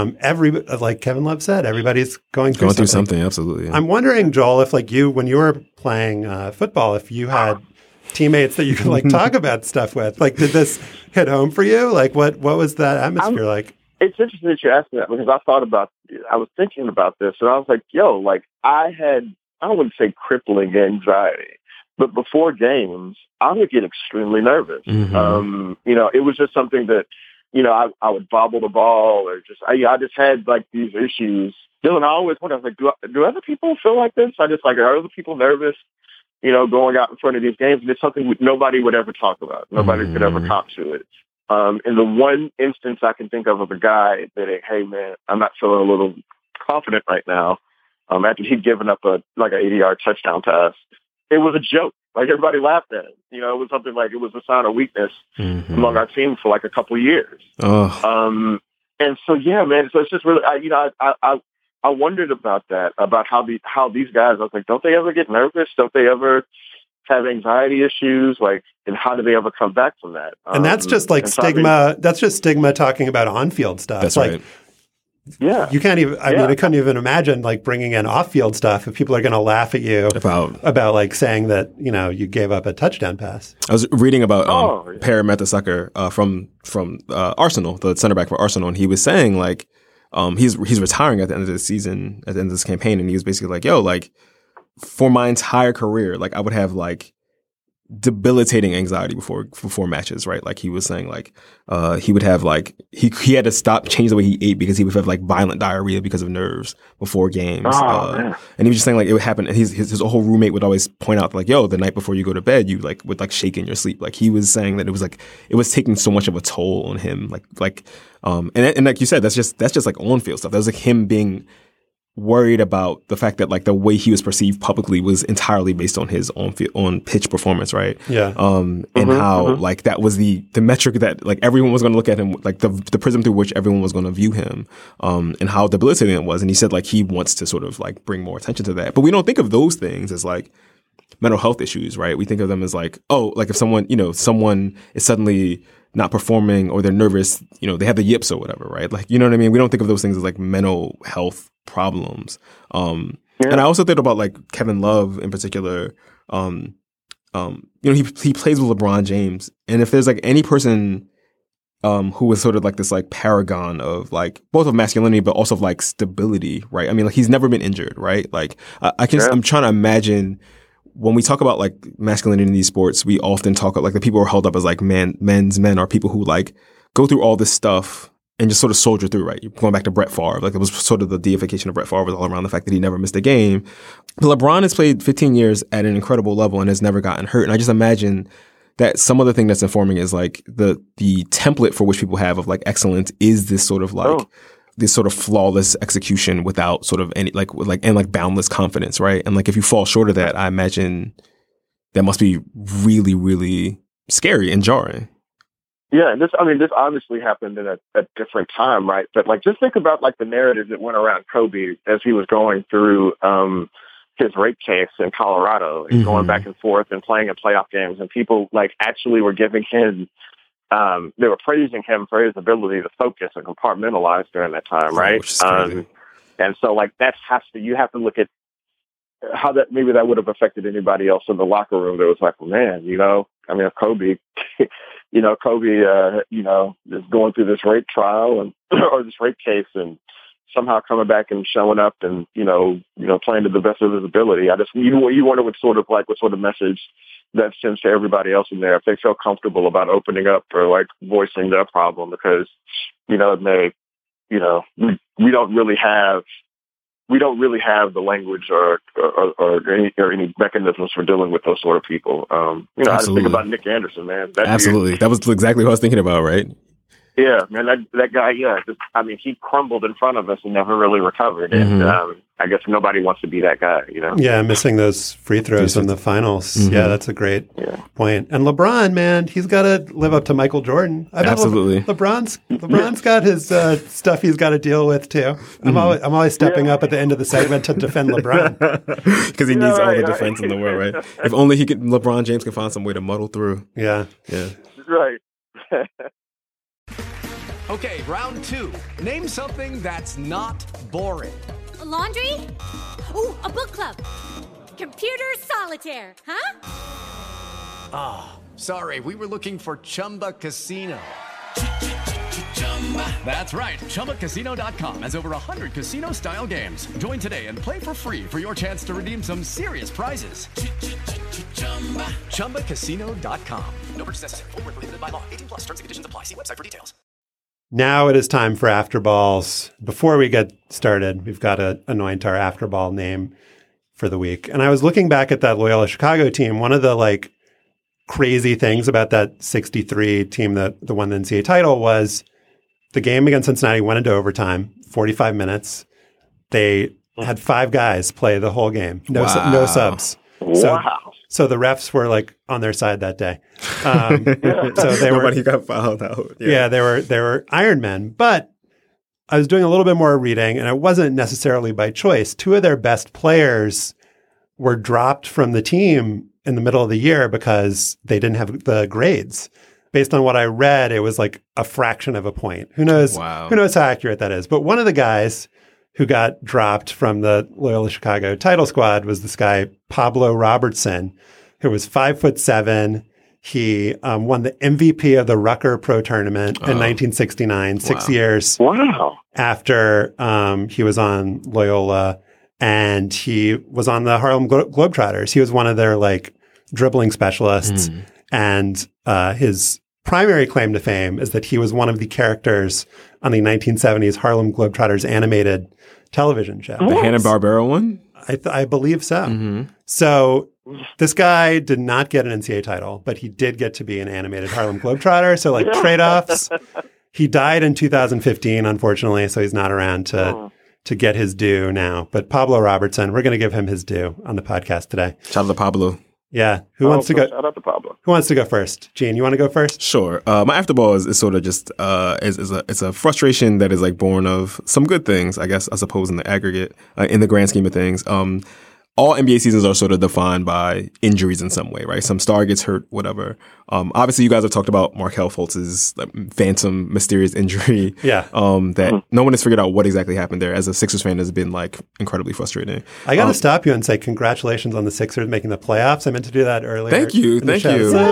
S3: And like Kevin Love said, everybody's going through
S4: something. Absolutely.
S3: I'm wondering, Joel, if like when you were playing football, if you had teammates that you could like talk about stuff with, like, did this hit home for you? Like, what was that atmosphere like?
S5: It's interesting that you asked me that, because I was thinking about this, and I was like, like, I wouldn't say crippling anxiety, but before games, I would get extremely nervous. You know, it was just something that, you know, I would bobble the ball, or I just had like these issues. Dylan, I always wonder, I was like, do other people feel like this? I just like, are other people nervous, you know, going out in front of these games? And it's something nobody would ever talk about. Nobody could ever talk to it. And the one instance I can think of a guy that, hey man, I'm not feeling a little confident right now. After he'd given up an 80-yard touchdown pass, it was a joke. Like, everybody laughed at it. You know, it was something like, it was a sign of weakness among our team for like a couple of years. And so, yeah, man. So it's just really, I wondered about that, about how these guys. I was like, don't they ever get nervous? Don't they ever have anxiety issues? Like, and how do they ever come back from that?
S3: And that's just like stigma. That's just stigma talking about on-field stuff.
S4: That's
S3: like,
S4: right.
S5: Yeah.
S3: You can't even, I mean, I couldn't even imagine like bringing in off-field stuff if people are going to laugh at you about like saying that, you know, you gave up a touchdown pass.
S4: I was reading about Per Mertesacker from Arsenal, the center back for Arsenal, and he was saying like he's retiring at the end of the season, at the end of this campaign, and he was basically like, yo, like for my entire career, like I would have like debilitating anxiety before matches, right? Like he was saying like he would have like he had to change the way he ate because he would have like violent diarrhea because of nerves before games. And he was just saying like it would happen. His whole roommate would always point out like, yo, the night before you go to bed, you like would like shake in your sleep. Like he was saying that it was taking so much of a toll on him. And like you said, that's just like on field stuff. That was like him being worried about the fact that like the way he was perceived publicly was entirely based on his on pitch performance, right?
S3: Yeah.
S4: And how like that was the metric that like everyone was going to look at him, like the prism through which everyone was going to view him, and how debilitating it was. And he said like he wants to sort of like bring more attention to that, but we don't think of those things as like mental health issues, right? We think of them as like, oh, like if someone is suddenly not performing or they're nervous, you know, they have the yips or whatever, right? Like, you know what I mean? We don't think of those things as like mental health problems. And I also think about like Kevin Love in particular. You know, he plays with LeBron James, and if there's like any person who was sort of like this like paragon of like both of masculinity but also of like stability, right? I mean, like he's never been injured, right? Like I'm trying to imagine. When we talk about like masculinity in these sports, we often talk about like the people who are held up as like men's men are people who like go through all this stuff and just sort of soldier through, right? You're going back to Brett Favre. Like it was sort of the deification of Brett Favre was all around the fact that he never missed a game. But LeBron has played 15 years at an incredible level and has never gotten hurt. And I just imagine that some other thing that's informing is like the template for which people have of like excellence is this sort of like this sort of flawless execution without sort of any and boundless confidence, right? And like if you fall short of that, I imagine that must be really, really scary and jarring.
S5: Yeah, this obviously happened at a different time, right? But like just think about like the narrative that went around Kobe as he was going through his rape case in Colorado and going back and forth and playing in playoff games, and people like actually were giving him they were praising him for his ability to focus and compartmentalize during that time, right? And so, like, you have to look at how that would have affected anybody else in the locker room that was like, well, man, you know, I mean, if Kobe, is going through this rape trial and or this rape case and somehow coming back and showing up and, you know, playing to the best of his ability. You wonder what sort of message that sends to everybody else in there if they feel comfortable about opening up or like voicing their problem, because, you know, we don't really have the language or any mechanisms for dealing with those sort of people. You know, I just think about Nick Anderson, man.
S4: Absolutely. That was exactly what I was thinking about, right?
S5: Yeah, man, that guy, he crumbled in front of us and never really recovered. And I guess nobody wants to be that guy, you know? Yeah,
S3: missing those free throws in the finals. Yeah, that's a great point. And LeBron, man, he's got to live up to Michael Jordan.
S4: Absolutely.
S3: LeBron's got his stuff he's got to deal with, too. I'm always stepping up at the end of the segment to defend LeBron.
S4: Because he needs all the defense in the world, right? If only LeBron James can find some way to muddle through.
S3: Yeah.
S5: Right.
S13: Okay, round 2. Name something that's not boring.
S15: A laundry? Ooh, a book club. Computer solitaire, huh?
S13: Ah, sorry, we were looking for Chumba Casino. That's right, ChumbaCasino.com has over 100 casino-style games. Join today and play for free for your chance to redeem some serious prizes. ChumbaCasino.com. No purchase necessary. Void where prohibited by law. 18+. Terms and conditions apply. See website for details.
S3: Now it is time for After Balls. Before we get started, we've got to anoint our After Ball name for the week. And I was looking back at that Loyola Chicago team. One of the like crazy things about that 63 team that won the NCAA title was the game against Cincinnati went into overtime, 45 minutes. They had 5 guys play the whole game. No subs. So the refs were like on their side that day. So
S4: nobody got fouled out.
S3: Yeah, they were Iron Men. But I was doing a little bit more reading, and it wasn't necessarily by choice. 2 of their best players were dropped from the team in the middle of the year because they didn't have the grades. based on what I read, it was like a fraction of a point. Who knows?
S4: Wow.
S3: Who knows how accurate that is? But one of the guys who got dropped from the Loyola Chicago title squad was this guy, Pablo Robertson, who was 5'7". He won the MVP of the Rucker Pro Tournament in 1969, 6 years after he was on Loyola. And he was on the Harlem Globetrotters. He was one of their like dribbling specialists. And his primary claim to fame is that he was one of the characters on the 1970s Harlem Globetrotters animated television show.
S4: The Hanna-Barbera one?
S3: I believe so. So this guy did not get an NCAA title, but he did get to be an animated Harlem Globetrotter. So like trade-offs. He died in 2015, unfortunately, so he's not around to get his due now. But Pablo Robertson, we're going to give him his due on the podcast today.
S4: Shout out to Pablo.
S3: Yeah. Who wants to go?
S5: Shout out to Pablo.
S3: Who wants to go first? Gene, you want to go first?
S4: Sure. My afterball is sort of just it's a frustration that is like born of some good things, I guess, I suppose, in the aggregate, in the grand scheme of things. All NBA seasons are sort of defined by injuries in some way, right? Some star gets hurt, whatever. Obviously, you guys have talked about Markelle Fultz's phantom, mysterious injury.
S3: Yeah.
S4: That no one has figured out what exactly happened there. As a Sixers fan, has been like incredibly frustrating.
S3: I got to stop you and say congratulations on the Sixers making the playoffs. I meant to do that earlier.
S4: Thank you.
S3: It's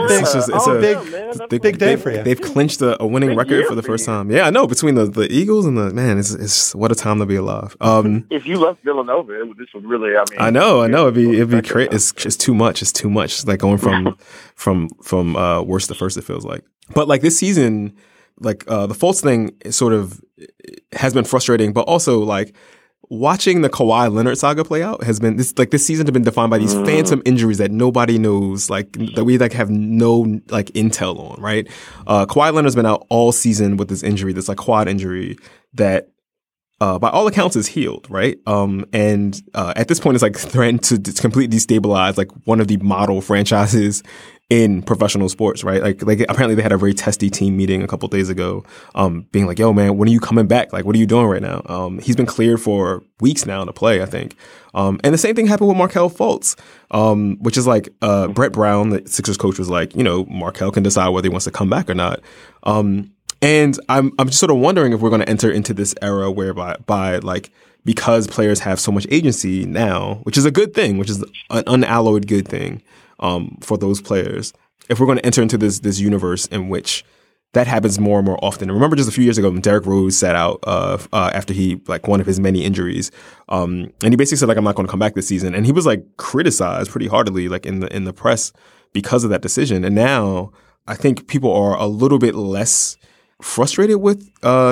S3: a big day for you.
S4: They've clinched a winning record for the first time. Yeah, I know. Between the Eagles and the man, it's what a time to be alive.
S5: If you left Villanova, this would really. I
S4: know. It'd be crazy. It's too much. It's too much. It's like going from worst to first. It feels like. But like this season, like the Fultz thing sort of has been frustrating, but also like watching the Kawhi Leonard saga play out has been this season has been defined by these phantom injuries that nobody knows, like that we like have no like intel on. Right? Kawhi Leonard's been out all season with this injury, this like quad injury that. By all accounts, is healed, right? And at this point, it's like threatened to completely destabilize like one of the model franchises in professional sports, right? Like apparently they had a very testy team meeting a couple of days ago, being like, "Yo, man, when are you coming back? Like, what are you doing right now?" He's been cleared for weeks now to play, I think. And the same thing happened with Markelle Fultz, which is like Brett Brown, the Sixers coach, was like, Markelle can decide whether he wants to come back or not. And I'm just sort of wondering if we're going to enter into this era whereby like because players have so much agency now, which is a good thing, which is an unalloyed good thing for those players. If we're going to enter into this universe in which that happens more and more often. And remember, just a few years ago, when Derrick Rose sat out after he like one of his many injuries, and he basically said like I'm not going to come back this season, and he was like criticized pretty heartily like in the press because of that decision. And now I think people are a little bit less frustrated with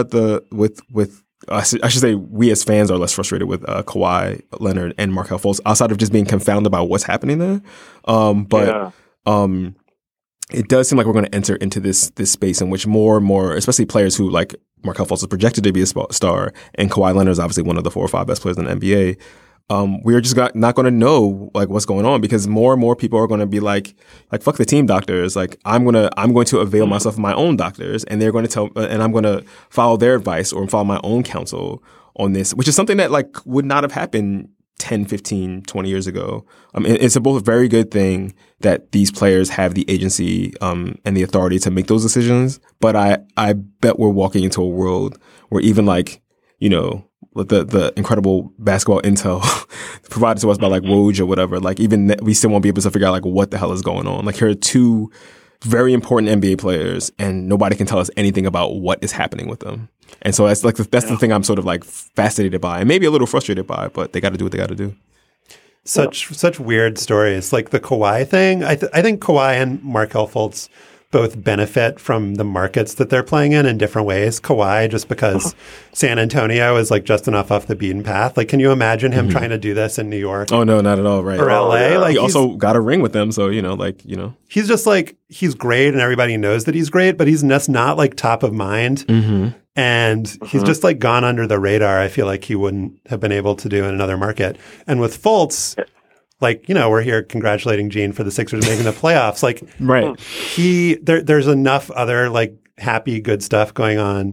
S4: I should say we as fans are less frustrated with Kawhi Leonard and Markelle Fultz outside of just being confounded by what's happening there. It does seem like we're going to enter into this space in which more and more, especially players who like Markelle Fultz is projected to be a star, and Kawhi Leonard is obviously one of the 4 or 5 best players in the NBA. We're just not going to know like what's going on because more and more people are going to be like fuck the team doctors. Like I'm going to avail myself of my own doctors, and they're going to tell, and I'm going to follow their advice or follow my own counsel on this, which is something that like would not have happened 10, 15, 20 years ago. It's a both very good thing that these players have the agency and the authority to make those decisions. But I bet we're walking into a world where even like, the incredible basketball intel provided to us by like Woj or whatever, like even we still won't be able to figure out like what the hell is going on. Like here are 2 very important NBA players and nobody can tell us anything about what is happening with them. And so that's the thing I'm sort of like fascinated by and maybe a little frustrated by, but they got to do what they got to do.
S3: Such weird stories. Like the Kawhi thing. I think Kawhi and Markelle Fultz both benefit from the markets that they're playing in different ways. Kawhi, just because San Antonio is like just enough off the beaten path. Like, can you imagine him trying to do this in New York?
S4: Oh, no, not at all. Right.
S3: Or LA.
S4: Yeah.
S3: Like
S4: he also got a ring with them. So,
S3: he's just like, he's great and everybody knows that he's great, but he's just not like top of mind.
S4: Mm-hmm.
S3: And he's just like gone under the radar. I feel like he wouldn't have been able to do in another market. And with Fultz, like, we're here congratulating Gene for the Sixers making the playoffs. Like,
S4: right.
S3: There's enough other like happy, good stuff going on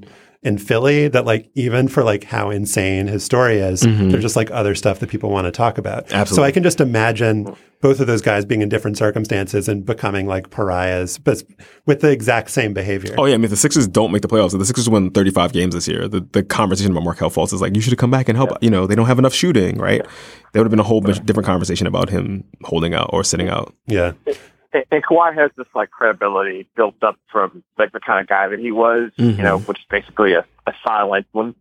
S3: in Philly that like even for like how insane his story is, there's just like other stuff that people want to talk about.
S4: Absolutely.
S3: So I can just imagine both of those guys being in different circumstances and becoming like pariahs, but with the exact same behavior.
S4: Oh yeah, I mean, if the Sixers don't make the playoffs, if the Sixers win 35 games this year, the conversation about Markelle Fultz is like, you should have come back and help. You know, they don't have enough shooting, right? There would have been a whole different conversation about him holding out or sitting out.
S3: Yeah.
S5: And Kawhi has this like credibility built up from like the kind of guy that he was, you know, which is basically a silent one.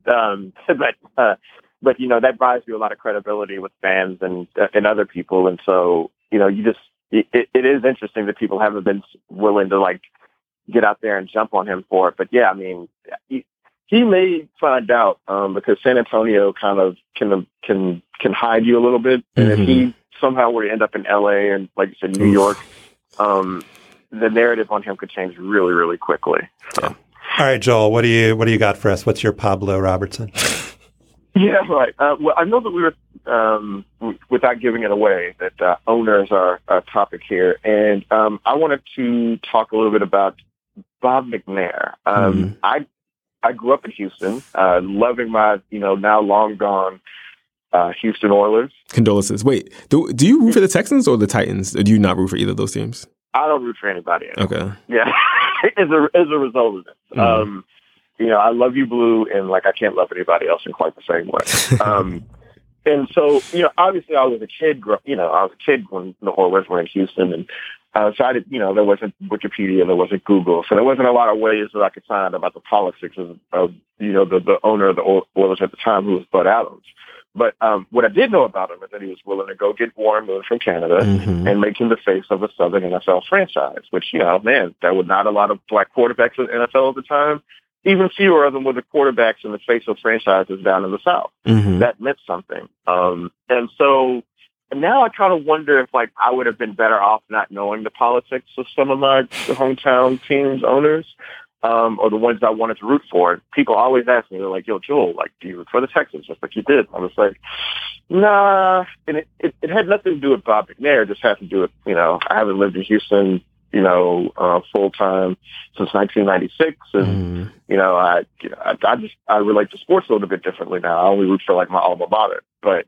S5: But you know, that buys you a lot of credibility with fans and other people. And so, you know, it is interesting that people haven't been willing to like get out there and jump on him for it. But yeah, I mean, he may find out because San Antonio kind of can hide you a little bit. And if he somehow were to end up in LA and like you said, New York, the narrative on him could change really, really quickly. So.
S3: All right, Joel, what do you got for us? What's your Pablo Robertson?
S5: Yeah, right. Well, I know that we were, without giving it away, that owners are a topic here. And I wanted to talk a little bit about Bob McNair. I grew up in Houston, loving my, you know, now long gone Houston Oilers.
S4: Condolences. Wait, do you root for the Texans or the Titans? Or do you not root for either of those teams?
S5: I don't root for anybody else.
S4: Okay.
S5: Yeah, as a result of this. You know, I love you, Blue, and like I can't love anybody else in quite the same way. And so, you know, obviously I was a kid. I was a kid when the Oilers were in Houston, and so I did. You know, there wasn't Wikipedia, there wasn't Google, so there wasn't a lot of ways that I could find about the politics of you know the owner of the Oilers at the time, who was Bud Adams. But what I did know about him is that he was willing to go get Warren Moon from Canada and make him the face of a Southern NFL franchise, which, you know, man, there were not a lot of black quarterbacks in the NFL at the time. Even fewer of them were the quarterbacks in the face of franchises down in the South. That meant something. And so now I kind of wonder if, like, I would have been better off not knowing the politics of some of my hometown teams' owners. Or the ones I wanted to root for. People always ask me, they're like, yo, Joel, like, do you root for the Texans? Just like you did. I was like, nah. And it had nothing to do with Bob McNair. It just had to do with, you know, I haven't lived in Houston, you know, full time since 1996. And, you know, I relate to sports a little bit differently now. I only root for like my alma mater. But,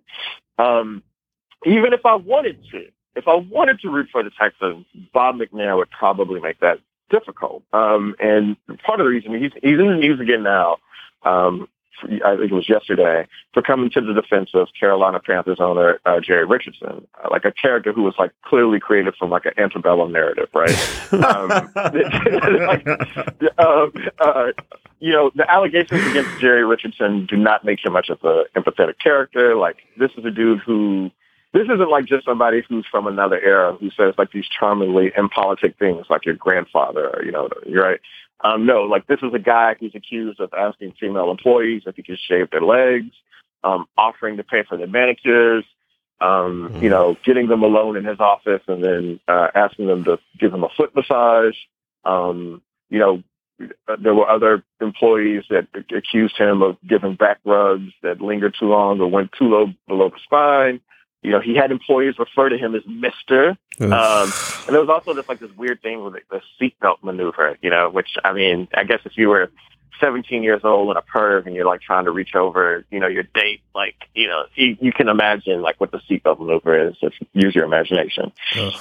S5: even if I wanted to root for the Texans, Bob McNair would probably make that difficult. And part of the reason he's in the news again now, I think it was yesterday, for coming to the defense of Carolina Panthers owner Jerry Richardson, like a character who was like clearly created from like an antebellum narrative, right? You know, the allegations against Jerry Richardson do not make him much of an empathetic character. Like, this is a dude who. This isn't like just somebody who's from another era who says like these charmingly impolitic things like your grandfather, or, you know, right? No, like this is a guy who's accused of asking female employees if he could shave their legs, offering to pay for their manicures, you know, getting them alone in his office and then asking them to give him a foot massage. You know, there were other employees that accused him of giving back rubs that lingered too long or went too low below the spine. You know, he had employees refer to him as Mr. And there was also this weird thing with the seatbelt maneuver, you know, which, I mean, I guess if you were 17 years old and a perv and you're like trying to reach over, you know, your date, like, you know, you can imagine like what the seatbelt maneuver is. Just use your imagination.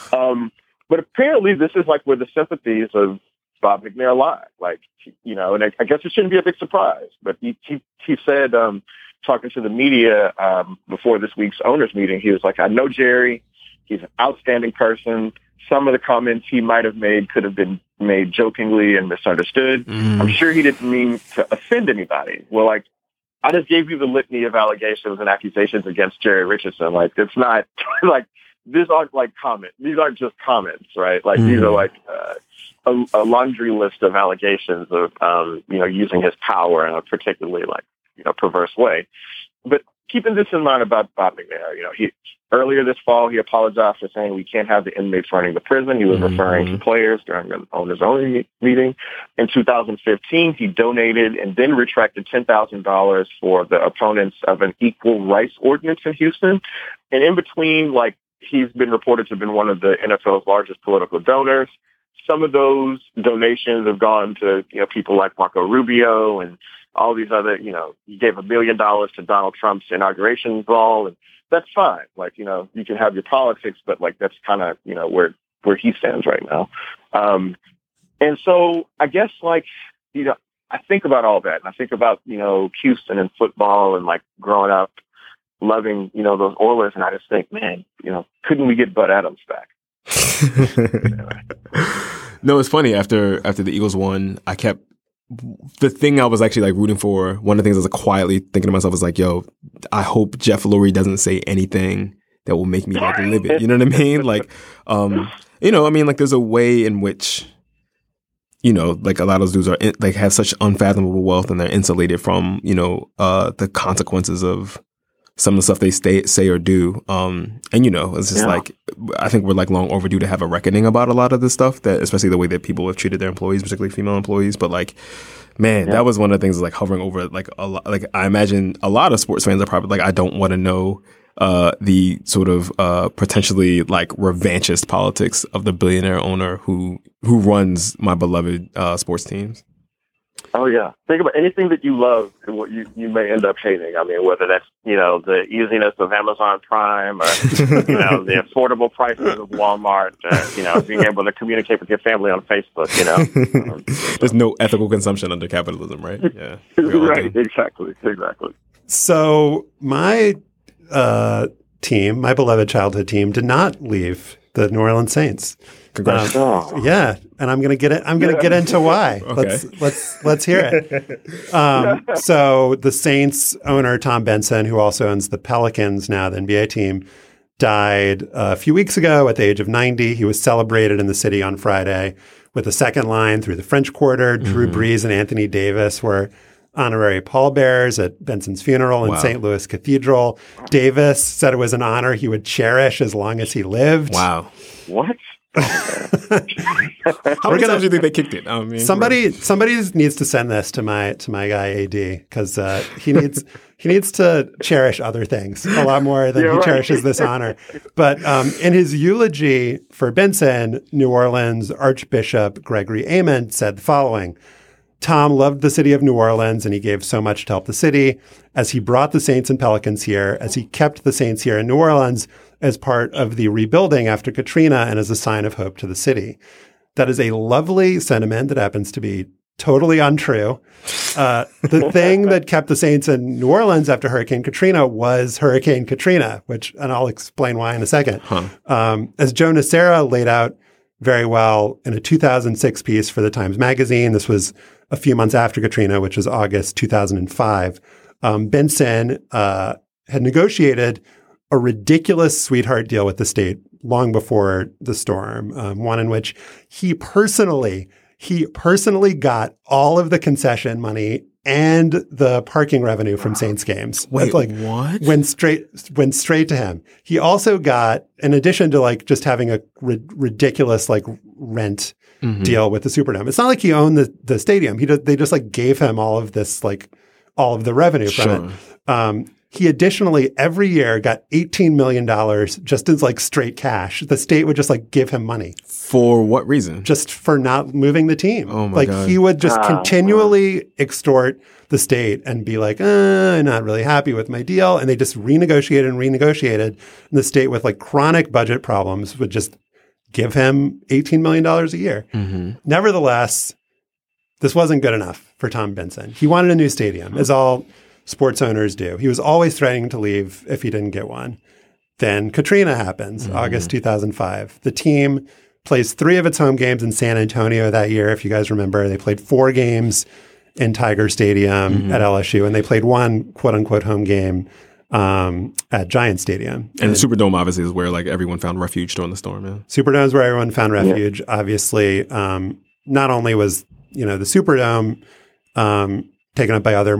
S5: But apparently this is like where the sympathies of Bob McNair lie. Like, you know, and I guess it shouldn't be a big surprise, but he said, talking to the media before this week's owners meeting, he was like, I know Jerry. He's an outstanding person. Some of the comments he might have made could have been made jokingly and misunderstood. I'm sure he didn't mean to offend anybody. Well, like, I just gave you the litany of allegations and accusations against Jerry Richardson. Like, it's not like, these aren't like comments. These aren't just comments, right? Like, these are like a laundry list of allegations of, you know, using his power in a particularly like, you know, perverse way. But keeping this in mind about Bob McNair, you know, earlier this fall, he apologized for saying we can't have the inmates running the prison. He was referring to players during the owners-only meeting. In 2015, he donated and then retracted $10,000 for the opponents of an equal rights ordinance in Houston. And in between, like, he's been reported to have been one of the NFL's largest political donors. some of those donations have gone to, people like Marco Rubio and all these other, he gave $1 million to Donald Trump's inauguration ball, and that's fine. Like, you can have your politics, but like, that's kind of, where he stands right now. And so I guess like, I think about all that, and I think about, Houston and football and like growing up loving, those Oilers. And I just think, man, couldn't we get Bud Adams back?
S4: No, it's funny. After the Eagles won, the thing I was actually like rooting for, one of the things I was like quietly thinking to myself was like, yo, I hope Jeff Lurie doesn't say anything that will make me like livid. You know what I mean? Like, like there's a way in which, like a lot of those dudes are like have such unfathomable wealth and they're insulated from, the consequences of some of the stuff they say or do. It's just like, I think we're like long overdue to have a reckoning about a lot of this stuff, that especially the way that people have treated their employees, particularly female employees. But like, man, that was one of the things like hovering over like a lot. Like I imagine a lot of sports fans are probably like, I don't want to know the sort of potentially like revanchist politics of the billionaire owner who runs my beloved sports teams.
S5: Oh, yeah. Think about anything that you love and what you may end up hating. I mean, whether that's, the easiness of Amazon Prime or, the affordable prices of Walmart, being able to communicate with your family on Facebook,
S4: There's no ethical consumption under capitalism, right? Yeah.
S5: Right. Exactly.
S3: So my team, my beloved childhood team, did not leave the New Orleans Saints.
S4: Congrats.
S3: Yeah, and I'm gonna get it. I'm gonna get into why.
S4: Okay.
S3: Let's hear it. So the Saints owner Tom Benson, who also owns the Pelicans, now the NBA team, died a few weeks ago at the age of 90. He was celebrated in the city on Friday with a second line through the French Quarter. Drew Brees and Anthony Davis were honorary pallbearers at Benson's funeral in St. Louis Cathedral. Davis said it was an honor he would cherish as long as he lived.
S4: Wow.
S5: What?
S4: How many times do you think they kicked it? I mean,
S3: somebody needs to send this to my guy AD, because he needs to cherish other things a lot more than he cherishes this honor. But in his eulogy for Benson, New Orleans Archbishop Gregory Aymond said the following: Tom loved the city of New Orleans, and he gave so much to help the city, as he brought the Saints and Pelicans here, as he kept the Saints here in New Orleans as part of the rebuilding after Katrina and as a sign of hope to the city. That is a lovely sentiment that happens to be totally untrue. The thing that kept the Saints in New Orleans after Hurricane Katrina was Hurricane Katrina, and I'll explain why in a second. As Joe Nocera laid out very well in a 2006 piece for the Times Magazine, this was a few months after Katrina, which was August 2005, Benson had negotiated a ridiculous sweetheart deal with the state long before the storm, one in which he personally got all of the concession money and the parking revenue from Saints games.
S4: Wait, what?
S3: Went straight to him. He also got, in addition to like just having a ridiculous like rent deal with the Superdome. It's not like he owned the stadium. They just like gave him all of this, like all of the revenue from it. He additionally every year got $18 million just as like straight cash. The state would just like give him money.
S4: For what reason?
S3: Just for not moving the team.
S4: Oh my God.
S3: He would just continually extort the state and be like, I'm not really happy with my deal. And they just renegotiated. And the state, with like chronic budget problems, would just give him $18 million a year. Nevertheless, this wasn't good enough for Tom Benson. He wanted a new stadium, as all sports owners do. He was always threatening to leave if he didn't get one. Then Katrina happens, August 2005. The team plays 3 of its home games in San Antonio that year. If you guys remember, they played 4 games in Tiger Stadium at LSU, and they played 1 quote unquote home game at Giant Stadium.
S4: And the Superdome obviously is where like everyone found refuge during the storm. Yeah.
S3: Superdome is where everyone found refuge. Obviously, not only was the Superdome taken up by other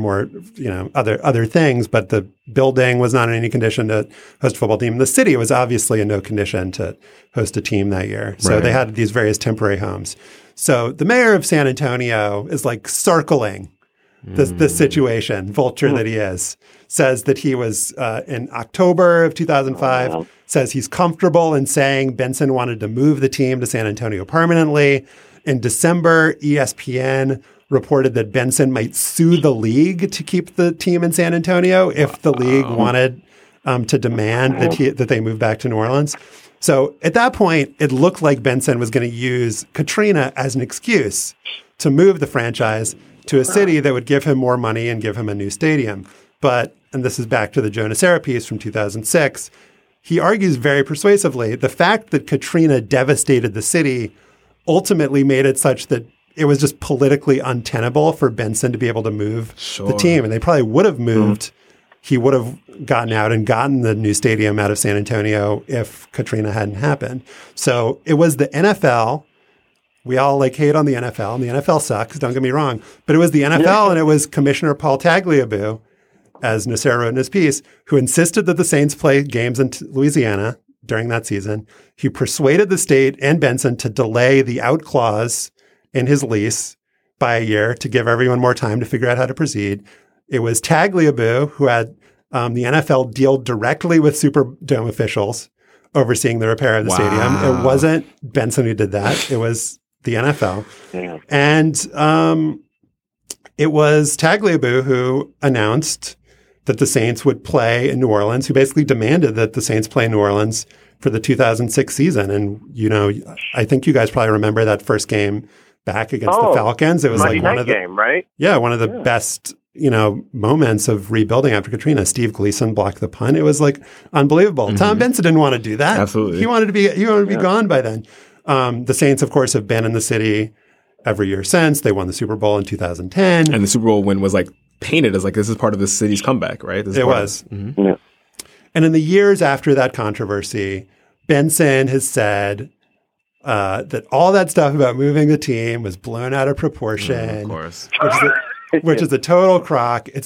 S3: things, but the building was not in any condition to host a football team. The city was obviously in no condition to host a team that year. So they had these various temporary homes. So the mayor of San Antonio is like circling this situation, vulture that he is, says that he was in October of 2005, says he's comfortable in saying Benson wanted to move the team to San Antonio permanently. In December, ESPN reported that Benson might sue the league to keep the team in San Antonio if the league wanted to demand that they move back to New Orleans. So at that point, it looked like Benson was going to use Katrina as an excuse to move the franchise to a city that would give him more money and give him a new stadium. But, and this is back to the Joe Nocera piece from 2006, he argues very persuasively, the fact that Katrina devastated the city ultimately made it such that it was just politically untenable for Benson to be able to move the team. And they probably would have moved. He would have gotten out and gotten the new stadium out of San Antonio if Katrina hadn't happened. So it was the NFL. We all hate on the NFL, and the NFL sucks, don't get me wrong. But it was the NFL and it was Commissioner Paul Tagliabue, as Nocera wrote in his piece, who insisted that the Saints play games in Louisiana during that season. He persuaded the state and Benson to delay the out clause in his lease by a year to give everyone more time to figure out how to proceed. It was Tagliabue who had the NFL deal directly with Superdome officials overseeing the repair of the stadium. It wasn't Benson who did that. It was the NFL. Yeah. And it was Tagliabue who announced that the Saints would play in New Orleans, who basically demanded that the Saints play in New Orleans for the 2006 season. And, I think you guys probably remember that first game back against the Falcons. It was
S5: Monday
S3: like one of the
S5: game, right?
S3: Yeah, one of the best, moments of rebuilding after Katrina. Steve Gleason blocked the punt. It was unbelievable. Mm-hmm. Tom Benson didn't want to do that.
S4: Absolutely.
S3: He wanted to be gone by then. The Saints, of course, have been in the city every year since. They won the Super Bowl in 2010.
S4: And the Super Bowl win was painted as this is part of the city's comeback, right?
S3: It was. Yeah. And in the years after that controversy, Benson has said that all that stuff about moving the team was blown out of proportion.
S4: Of course.
S3: Which is a total crock. It's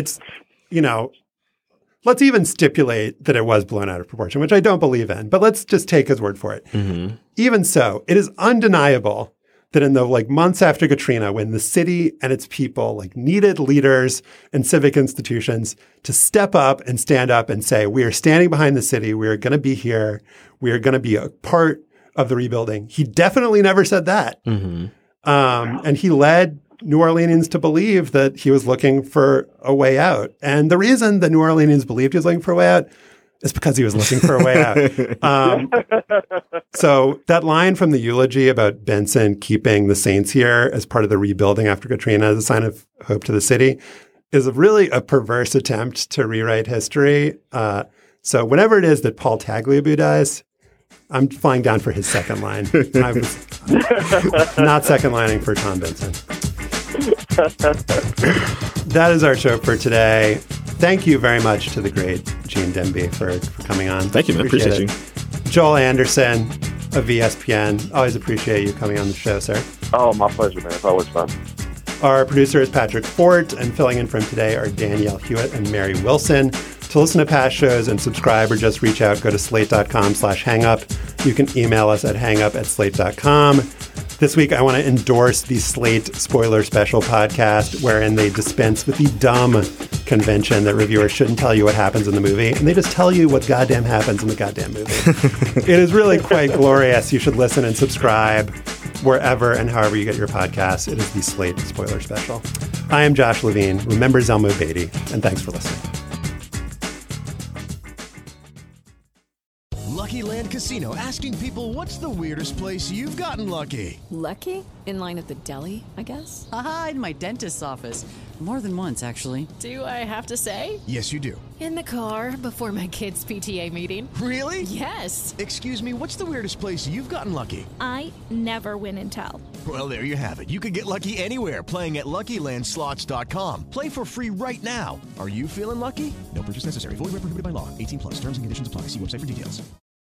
S3: let's even stipulate that it was blown out of proportion, which I don't believe in, but let's just take his word for it. Mm-hmm. Even so, it is undeniable that in the months after Katrina, when the city and its people needed leaders and civic institutions to step up and stand up and say, we are standing behind the city. We are going to be here. We are going to be a part of the rebuilding. He definitely never said that. Mm-hmm. And he led New Orleanians to believe that he was looking for a way out. And the reason the New Orleanians believed he was looking for a way out is because he was looking for a way out. So that line from the eulogy about Benson keeping the Saints here as part of the rebuilding after Katrina as a sign of hope to the city is really a perverse attempt to rewrite history. So whenever it is that Paul Tagliabue dies, I'm flying down for his second line. I was not second lining for Tom Benson. That is our show for today. Thank you very much to the great Gene Demby for coming on.
S4: Thank you, man. Appreciate you.
S3: Joel Anderson of ESPN. Always appreciate you coming on the show, sir.
S5: Oh, my pleasure, man. It's always fun.
S3: Our producer is Patrick Fort, and filling in for him today are Danielle Hewitt and Mary Wilson. To listen to past shows and subscribe or just reach out, go to slate.com/hangup. You can email us at hangup@slate.com. This week, I want to endorse the Slate Spoiler Special podcast, wherein they dispense with the dumb convention that reviewers shouldn't tell you what happens in the movie, and they just tell you what goddamn happens in the goddamn movie. It is really quite glorious. You should listen and subscribe wherever and however you get your podcasts. It is the Slate Spoiler Special. I am Josh Levine. Remember Zelma Beatty, and thanks for listening.
S18: Lucky Land Casino, asking people, what's the weirdest place you've gotten lucky?
S19: Lucky? In line at the deli, I guess?
S20: Aha, in my dentist's office. More than once, actually.
S19: Do I have to say?
S18: Yes, you do.
S19: In the car before my kids' PTA meeting.
S18: Really?
S19: Yes.
S18: Excuse me, what's the weirdest place you've gotten lucky?
S21: I never win and tell.
S18: Well, there you have it. You can get lucky anywhere, playing at LuckyLandSlots.com. Play for free right now. Are you feeling lucky? No purchase necessary. Void where prohibited by law. 18+. Terms and conditions apply. See website for details.